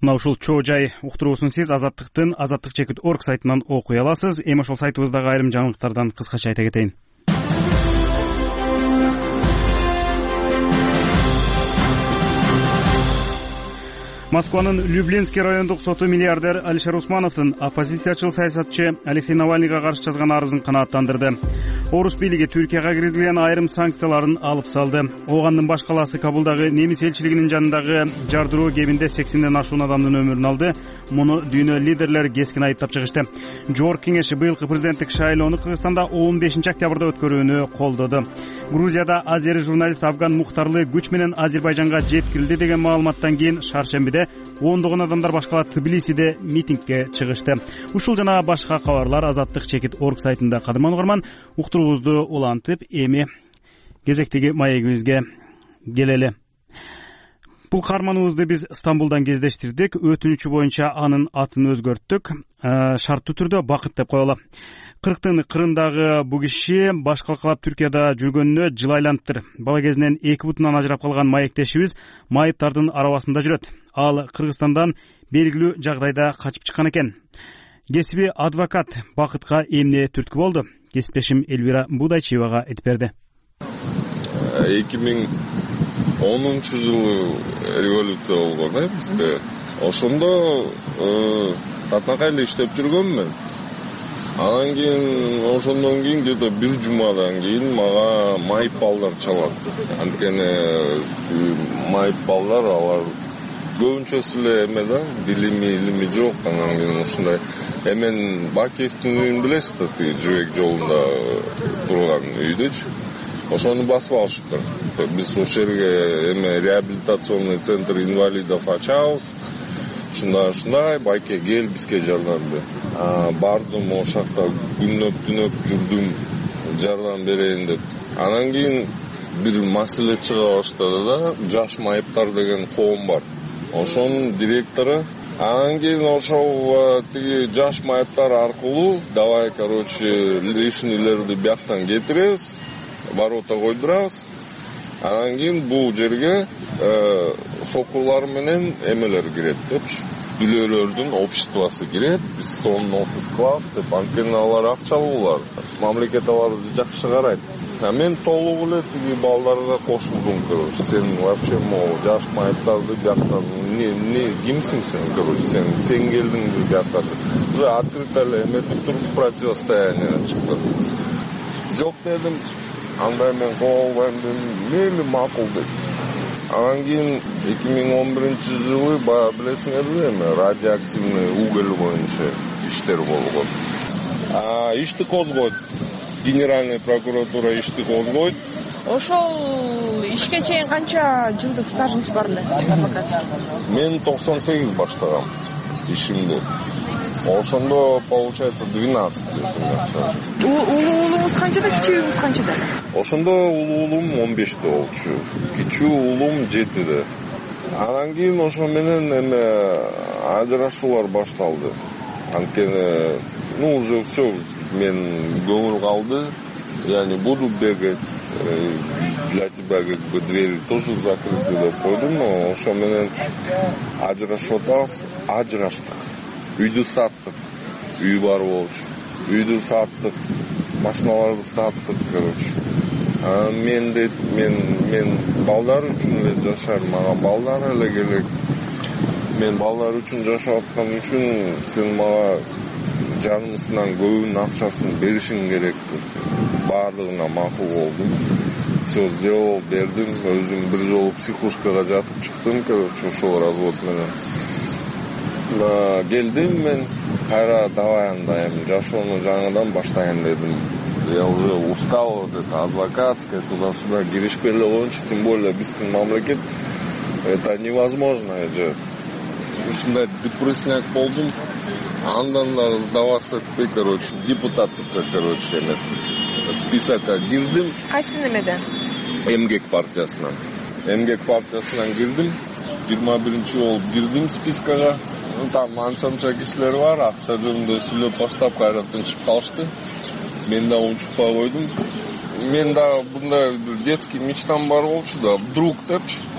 мына ушул чоо жай уктуруусун сиз азаттыктын азаттык чекит орг сайтынан окуй аласыз. Эми ошол сайтыбыздагы айрым жаңылыктардан кыскача айта кетейин. Москванын Люблинский райондук соту миллиардер Алишер Усмановдун оппозициячыл саясатчы Алексей Навальныйга каршы жазган арызын канааттандырды. Орус бийлиги Түркияга киргизилген айрым санкцияларын алып салды. Оогандын баш калаасы Кабулдагы немис элчилигинин жанындагы жардыруу кебинде сексенден ашуун адамдын өмүрүн алды. Муну дүйнө лидерлери кескин айыптап чыгышты. Жогорку кеңеши быйылкы президенттик шайлоону Кыргызстанда он бешинчи октябрда өткөрүүнү колдоду. Грузияда азери журналист Афган Мухтарлы күч менен Азербайжанга жеткирилди деген маалыматтан кийин шаршембиде ондогон адамдар башкала Тбилисиде митингге чыгышты. Ушул жана башка кабарлар азаттык чекит орг сайтында. Кадырман угарман, уктуруубузду улантып, эми кезектеги маегибизге келели. Бул каарманыбызды биз Стамбулдан кездештирдик. Өтүнүчү боюнча анын атын өзгөрттүк. Шарттуу түрдө Бакыт деп коелу. Кырктын кырындагы бул киши баш калкалап Түркияда жүргөнүнө жыл айланыптыр. Бала кезинен эки бутунан ажырап калган маектешибиз майыптардын арабасында жүрөт. Ал Кыргызстандан белгилүү жагдайда качып чыккан экен. Кесиби адвокат. Бакытка эмне түрткү болду? Кесиптешим Элвира Будайчиевага айтып берди. эки миң онунчу жылы революция болгон э бизде. Ошондо татнакай эле иштеп жүргөмүн. Анан кийин ошондон кийин где-то бир жумадан кийин мага майып балдар чалат. Анткени майып балдар алар көбүнчөсү эле эме да, билими илими жок. Анан кийин ушундай эмен Бакиевдин үйүн билесиз да, тиги Жибек жолунда турган үйдөчү. Ошону басып алышыптыр. Биз ошол жерге эме реабилитационный центр инвалидов ачабыз. Ушундай ушундай байке кел бизге жардам бер. Бардым ошол жакта күнөп түнөп жүрдүм, жардам берейин деп. Анан кийин бир маселе чыга баштады да, жаш майыптар деген коом бар. Ошонун директору. Анан кийин ошол тиги жаш майыптар аркылуу давай, короче, лишнийлерди бияктан кетиребиз, ворота койдурабыз. Анан кийин бул жерге сокурлар менен эмелер кирет депчи. Бүлөлөрдүн обществосы кирет, биз сонун офис кылабыз деп. Анткени алар акчалуулар. Мамлекет аларды жакшы карайт. А мен толук эле тиги балдарга кошулдум, короче. Сен вообще могу жаш майыптарды бияктан не не кимсиң сен, короче, сен сен келдиң бир бияктан. Уже открыто эле эметип туруп противостояние чыкты. Жок дедим. Андай мен кол албайм дедим. Мейли макул деп. Анан кийин эки миң он биринчи жылы баягы билесиңерби эми радиоактивный уголь боюнча иштер болгон. А ишти козгойт. Генеральный прокуратура ишти козгойт. Ошол ишке чейин канча жылдык стажыңыз бар эле адвокат? Мен токсон сегиз баштагам ишимди. Ошондо получается двенадцать лет. Улуу уулуңуз канчада, кичүүңүз канчада? Ошондо улуу уулум он беште болчу. Кичүү уулум жетиде. Анан кийин ошо менен эме ажырашуулар башталды. Анткени, ну уже все, мен көңүл калды. Я не буду бегать, для тебя как бы двери тоже закрыты деп койдум, но ошо менен ажырашып атабыз, ажыраштык. Үйдү саттык, үй бар болчу. Үйдү саттык, машиналарды саттык, короче. А мен дейт, мен мен балдар үчүн эле жашайм, мага балдар эле керек. Мен балдар үчүн жашап аткан үчүн сен мага жарымысынан көбүнүн акчасын беришиң керек деп. Баардыгына макул болдум. Все сделал, бердим, өзүм бир жолу психушкага жатып чыктым, короче, ошол развод менен. Келдим мен, кайра давай анда эми жашоону жаңыдан баштайын дедим. Я уже устал от этой адвокатской туда-сюда киришпей эле коеюнчу, тем более биздин мамлекет это невозможно эже. Ушундай депрессияк болдум. Андан да сдаваться этпей, короче, депутаттыкка, короче, эме списокко кирдим. Кайсы немеден? Эмгек партиясынан. Эмгек партиясынан кирдим. жыйырма биринчи болуп кирдим спискага. Там анча-мынча кишилер бар, акча жөнүндө сүйлөп баштап кайра тынчып калышты. Мен да унчукпай койдум. Мен да мындай детский мечтам бар болчу да, вдруг депчи.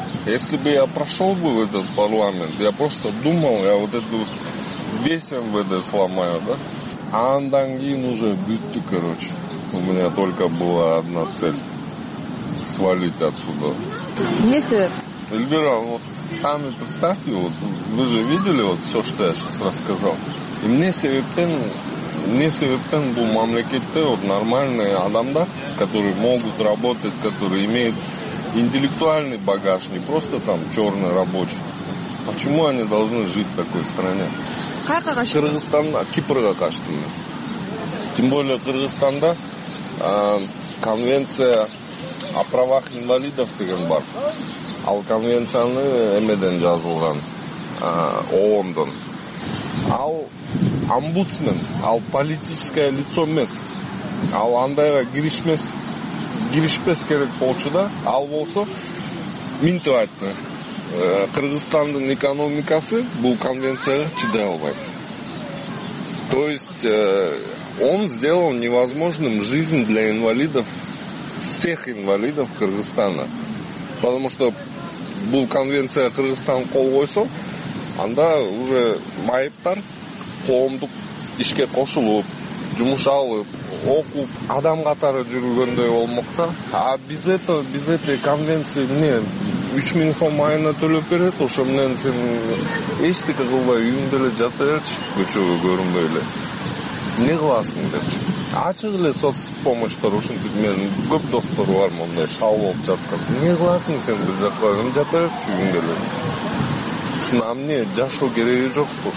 Если бы я прошел бы в этот парламент, я просто думал, я вот эту весь эм вэ дэ сломаю, да? А андан кейін уже бютті, короче. У меня только была одна цель. Свалить отсюда. Несі? Эльвира, вот сами представьте, вот вы же видели вот все, что я сейчас рассказал. И мне себептен, мне себептен был мамлекетте вот нормальные адамдар, которые могут работать, которые имеют интеллектуальный багаж, не просто там черный рабочий. Почему они должны жить в такой стране? Кыргызстанда, Кипрга каштым. Тем более Кыргызстанда э, конвенция о правах инвалидов деген бар. Ал конвенцияны эмеден жазылган, ООНдон. Ал омбудсмен, ал политическое лицо эмес. Ал андайга киришмес, киришпес керек болчу да. Ал болсо минтип айтты. Кыргызстандын экономикасы бул конвенцияга чыдай албайт. То есть э, он сделал невозможным жизнь для инвалидов, всех инвалидов Кыргызстана. Потому что бул конвенция Кыргызстан кол койсо, анда уже майыптар коомдук ишке кошулуп, жумуш алып, окуп, адам катары жүргөндөй болмок да. А биз это, биз этой конвенции эмне үч миң сом айына төлөп берет, ошо менен сен эчтеке кылбай үйүңдө эле жата берчи, көчөгө көрүнбөй эле. Не кыласың депчи. Ачык эле соц помощьтор ушинтип менин көп достор бар мондай шал болуп жаткан. Не кыласың сен бир жакка жата берчи үйүңдө эле. Ушуна эмне жашоо кереги жокпу.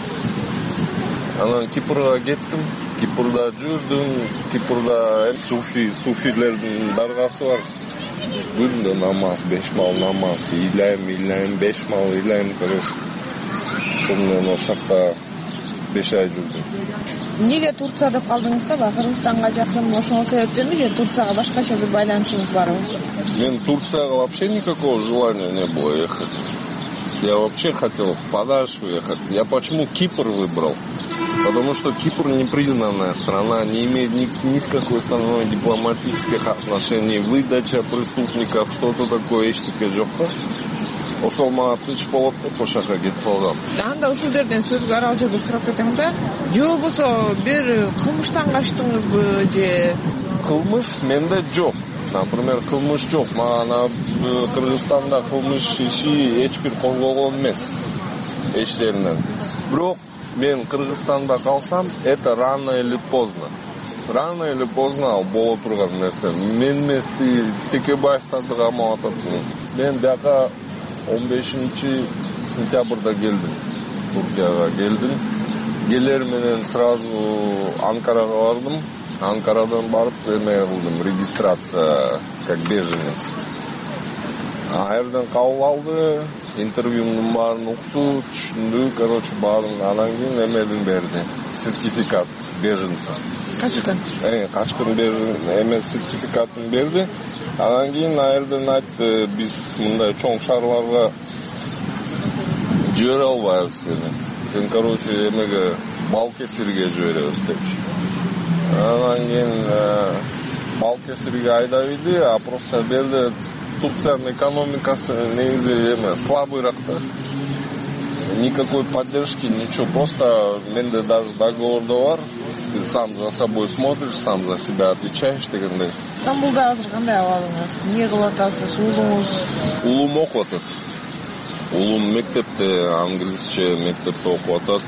Анан Кипрга кеттим. Кипрда жүрдүм. Кипрда суфи, суфилердин даргасы бар. Күндө намаз, беш мал намаз, ыйлайм, ыйлайм, беш мал ыйлайм, короче. Ошондон ошакта беш ай жүрдүм. Эмнеге Турция деп калдыңыз да? Кыргызстанга жакын ошол себептенби же Турцияга башкача бир байланышыңыз барбы? Мен Турцияга вообще никакого желания не было ехать. Я вообще хотел подальше уехать. Я почему Кипр выбрал? Потому что Кипр непризнанная страна, не имеет ни, ни с какой страной дипломатических отношений, выдача преступников, что-то такое, эчтеке жок. Ошол мага тынч болот деп ошака кетип калгам. Анда ушул жерден сөзгө арал жерде сурап кетем да. Же болбосо бир кылмыштан качтыңызбы же? Кылмыш менде жок. Например, кылмыш жок. Мага Кыргызстанда кылмыш иши эч бир козголгон эмес. Эчтеринен. Бирок мен Кыргызстанда калсам, это рано или поздно. Рано или поздно ал боло турган нерсе. Мен эмес Текебаевдарды камап атат. Мен бияка он бешинчи сентябрда келдим. Туркияга келдим. Келер менен сразу Анкарага бардым. Анкарадан барып эме кылдым, регистрация как беженец. А жерден кабыл алды, интервьюмдун баарын укту, түшүндү, короче, баарын анан кийин эмедин берди. Сертификат беженца. Качкын? Э, качкын бежен эме сертификатын берди. Анан кийин а жерден айтты, биз мындай чоң шаарларга жибере албайбыз сени. Сен, короче, эмеге Балкесирге жиберебиз депчи. Анан кийин Балкесирге айдап иди, а просто берде Турциянын экономикасы негизи эме слабыйраак да. Никакой поддержки, ничего. Просто менде даже договорда бар. Ты сам за собой смотришь, сам за себя отвечаешь дегендей. Стамбулда азыр кандай абалыңыз? Эмне кылып атасыз? Уулуңуз? Уулум окуп атат. Уулум мектепте, англисче мектепте окуп атат.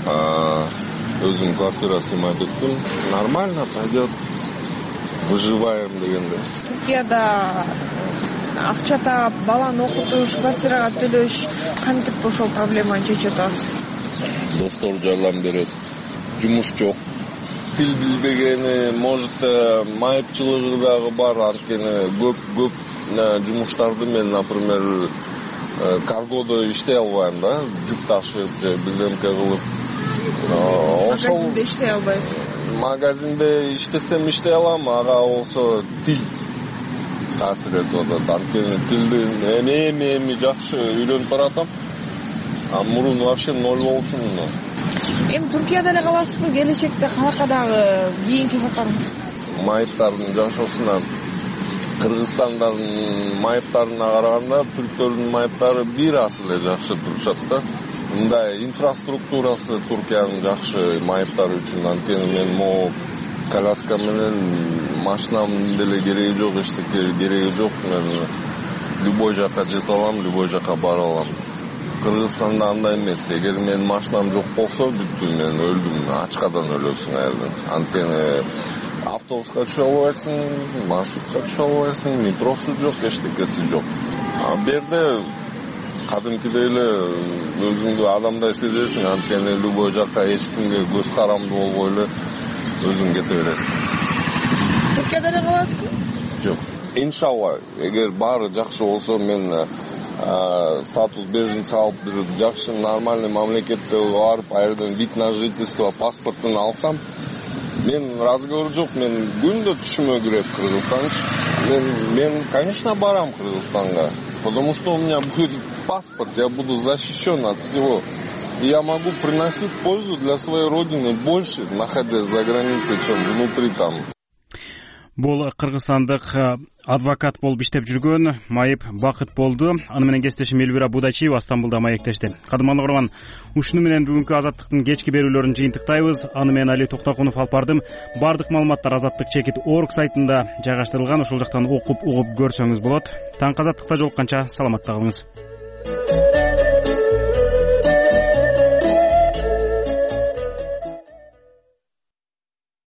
Өзүм квартира снимать эттим. Нормально пойдет. Выживаем дегендей. Туркияда акча таап, баланы окутуш, квартирага төлөш кантип ошол проблеманы чечип атасыз? Достор жардам берет. Жумуш жок. Тил билбегени, может, майыпчылыгы дагы бар, анткени көп көп жумуштарды мен, например, каргодо иштей албайм да, жүк ташып же бирдемке кылып. Магазинде иштей албайсыз? Магазинде иштесем иштей алам, ага болсо тил таасир этип атат. Анткени тилди эми эми жакшы үйрөнүп баратам. А мурун вообще ноль болчу муну. Эми Туркияда эле каласызбы, келечекте калакка дагы кийинки сапарыңыз? Майыптардын жашоосуна Кыргызстандын майыптарына караганда түрктөрдүн майыптары бир аз эле жакшы турушат да. Мындай инфраструктурасы Туркиянын жакшы майыптары үчүн. Анткени мен могу коляска менен машинамдын деле кереги жок, эчтеке кереги жок. Мен любой жака жете алам, любой жака бара алам. Кыргызстанда андай эмес. Эгер менин машинам жок болсо, бүттүм, мен өлдүм, ачкадан өлөсүң аядан. Анткени автобуска түшө албайсың, маршрутка түшө албайсың, метросу жок, эчтекеси жок. А бу жерде кадимкидей эле өзүңдү адамдай сезесиң, анткени любой жака эч кимге көз карамдуу болбой эле өзүң кете бересиң. Туркияда эле каласызбы? Жок. Иншалла, эгер баары жакшы болсо, мен статус беженца алып, бир жакшы нормальный мамлекетте барып, а жерден вид на жительство, паспортун алсам, мен разговор жок, мен күндө түшүмө кирет Кыргызстанчы. Мен, мен, конечно, барам Кыргызстанга, потому что у меня будет паспорт, я буду защищен от всего. И я могу приносить пользу для своей родины больше, находясь за границей, чем внутри там. Бул кыргызстандык адвокат болуп иштеп жүргөн майып Бакыт болду. Аны менен кесиптешим Элвира Будачиева Стамбулда маектешти. Кадырман угурман, ушуну менен бүгүнкү Азаттыктын кечки берүүлөрүн жыйынтыктайбыз. Аны менен Али Токтокунов алып бардым. Бардык маалыматтар азаттык чекит орг сайтында жайгаштырылган. Ошол жактан окуп угуп көрсөңүз болот. Таң Азаттыкта жолукканча саламатта калыңыз.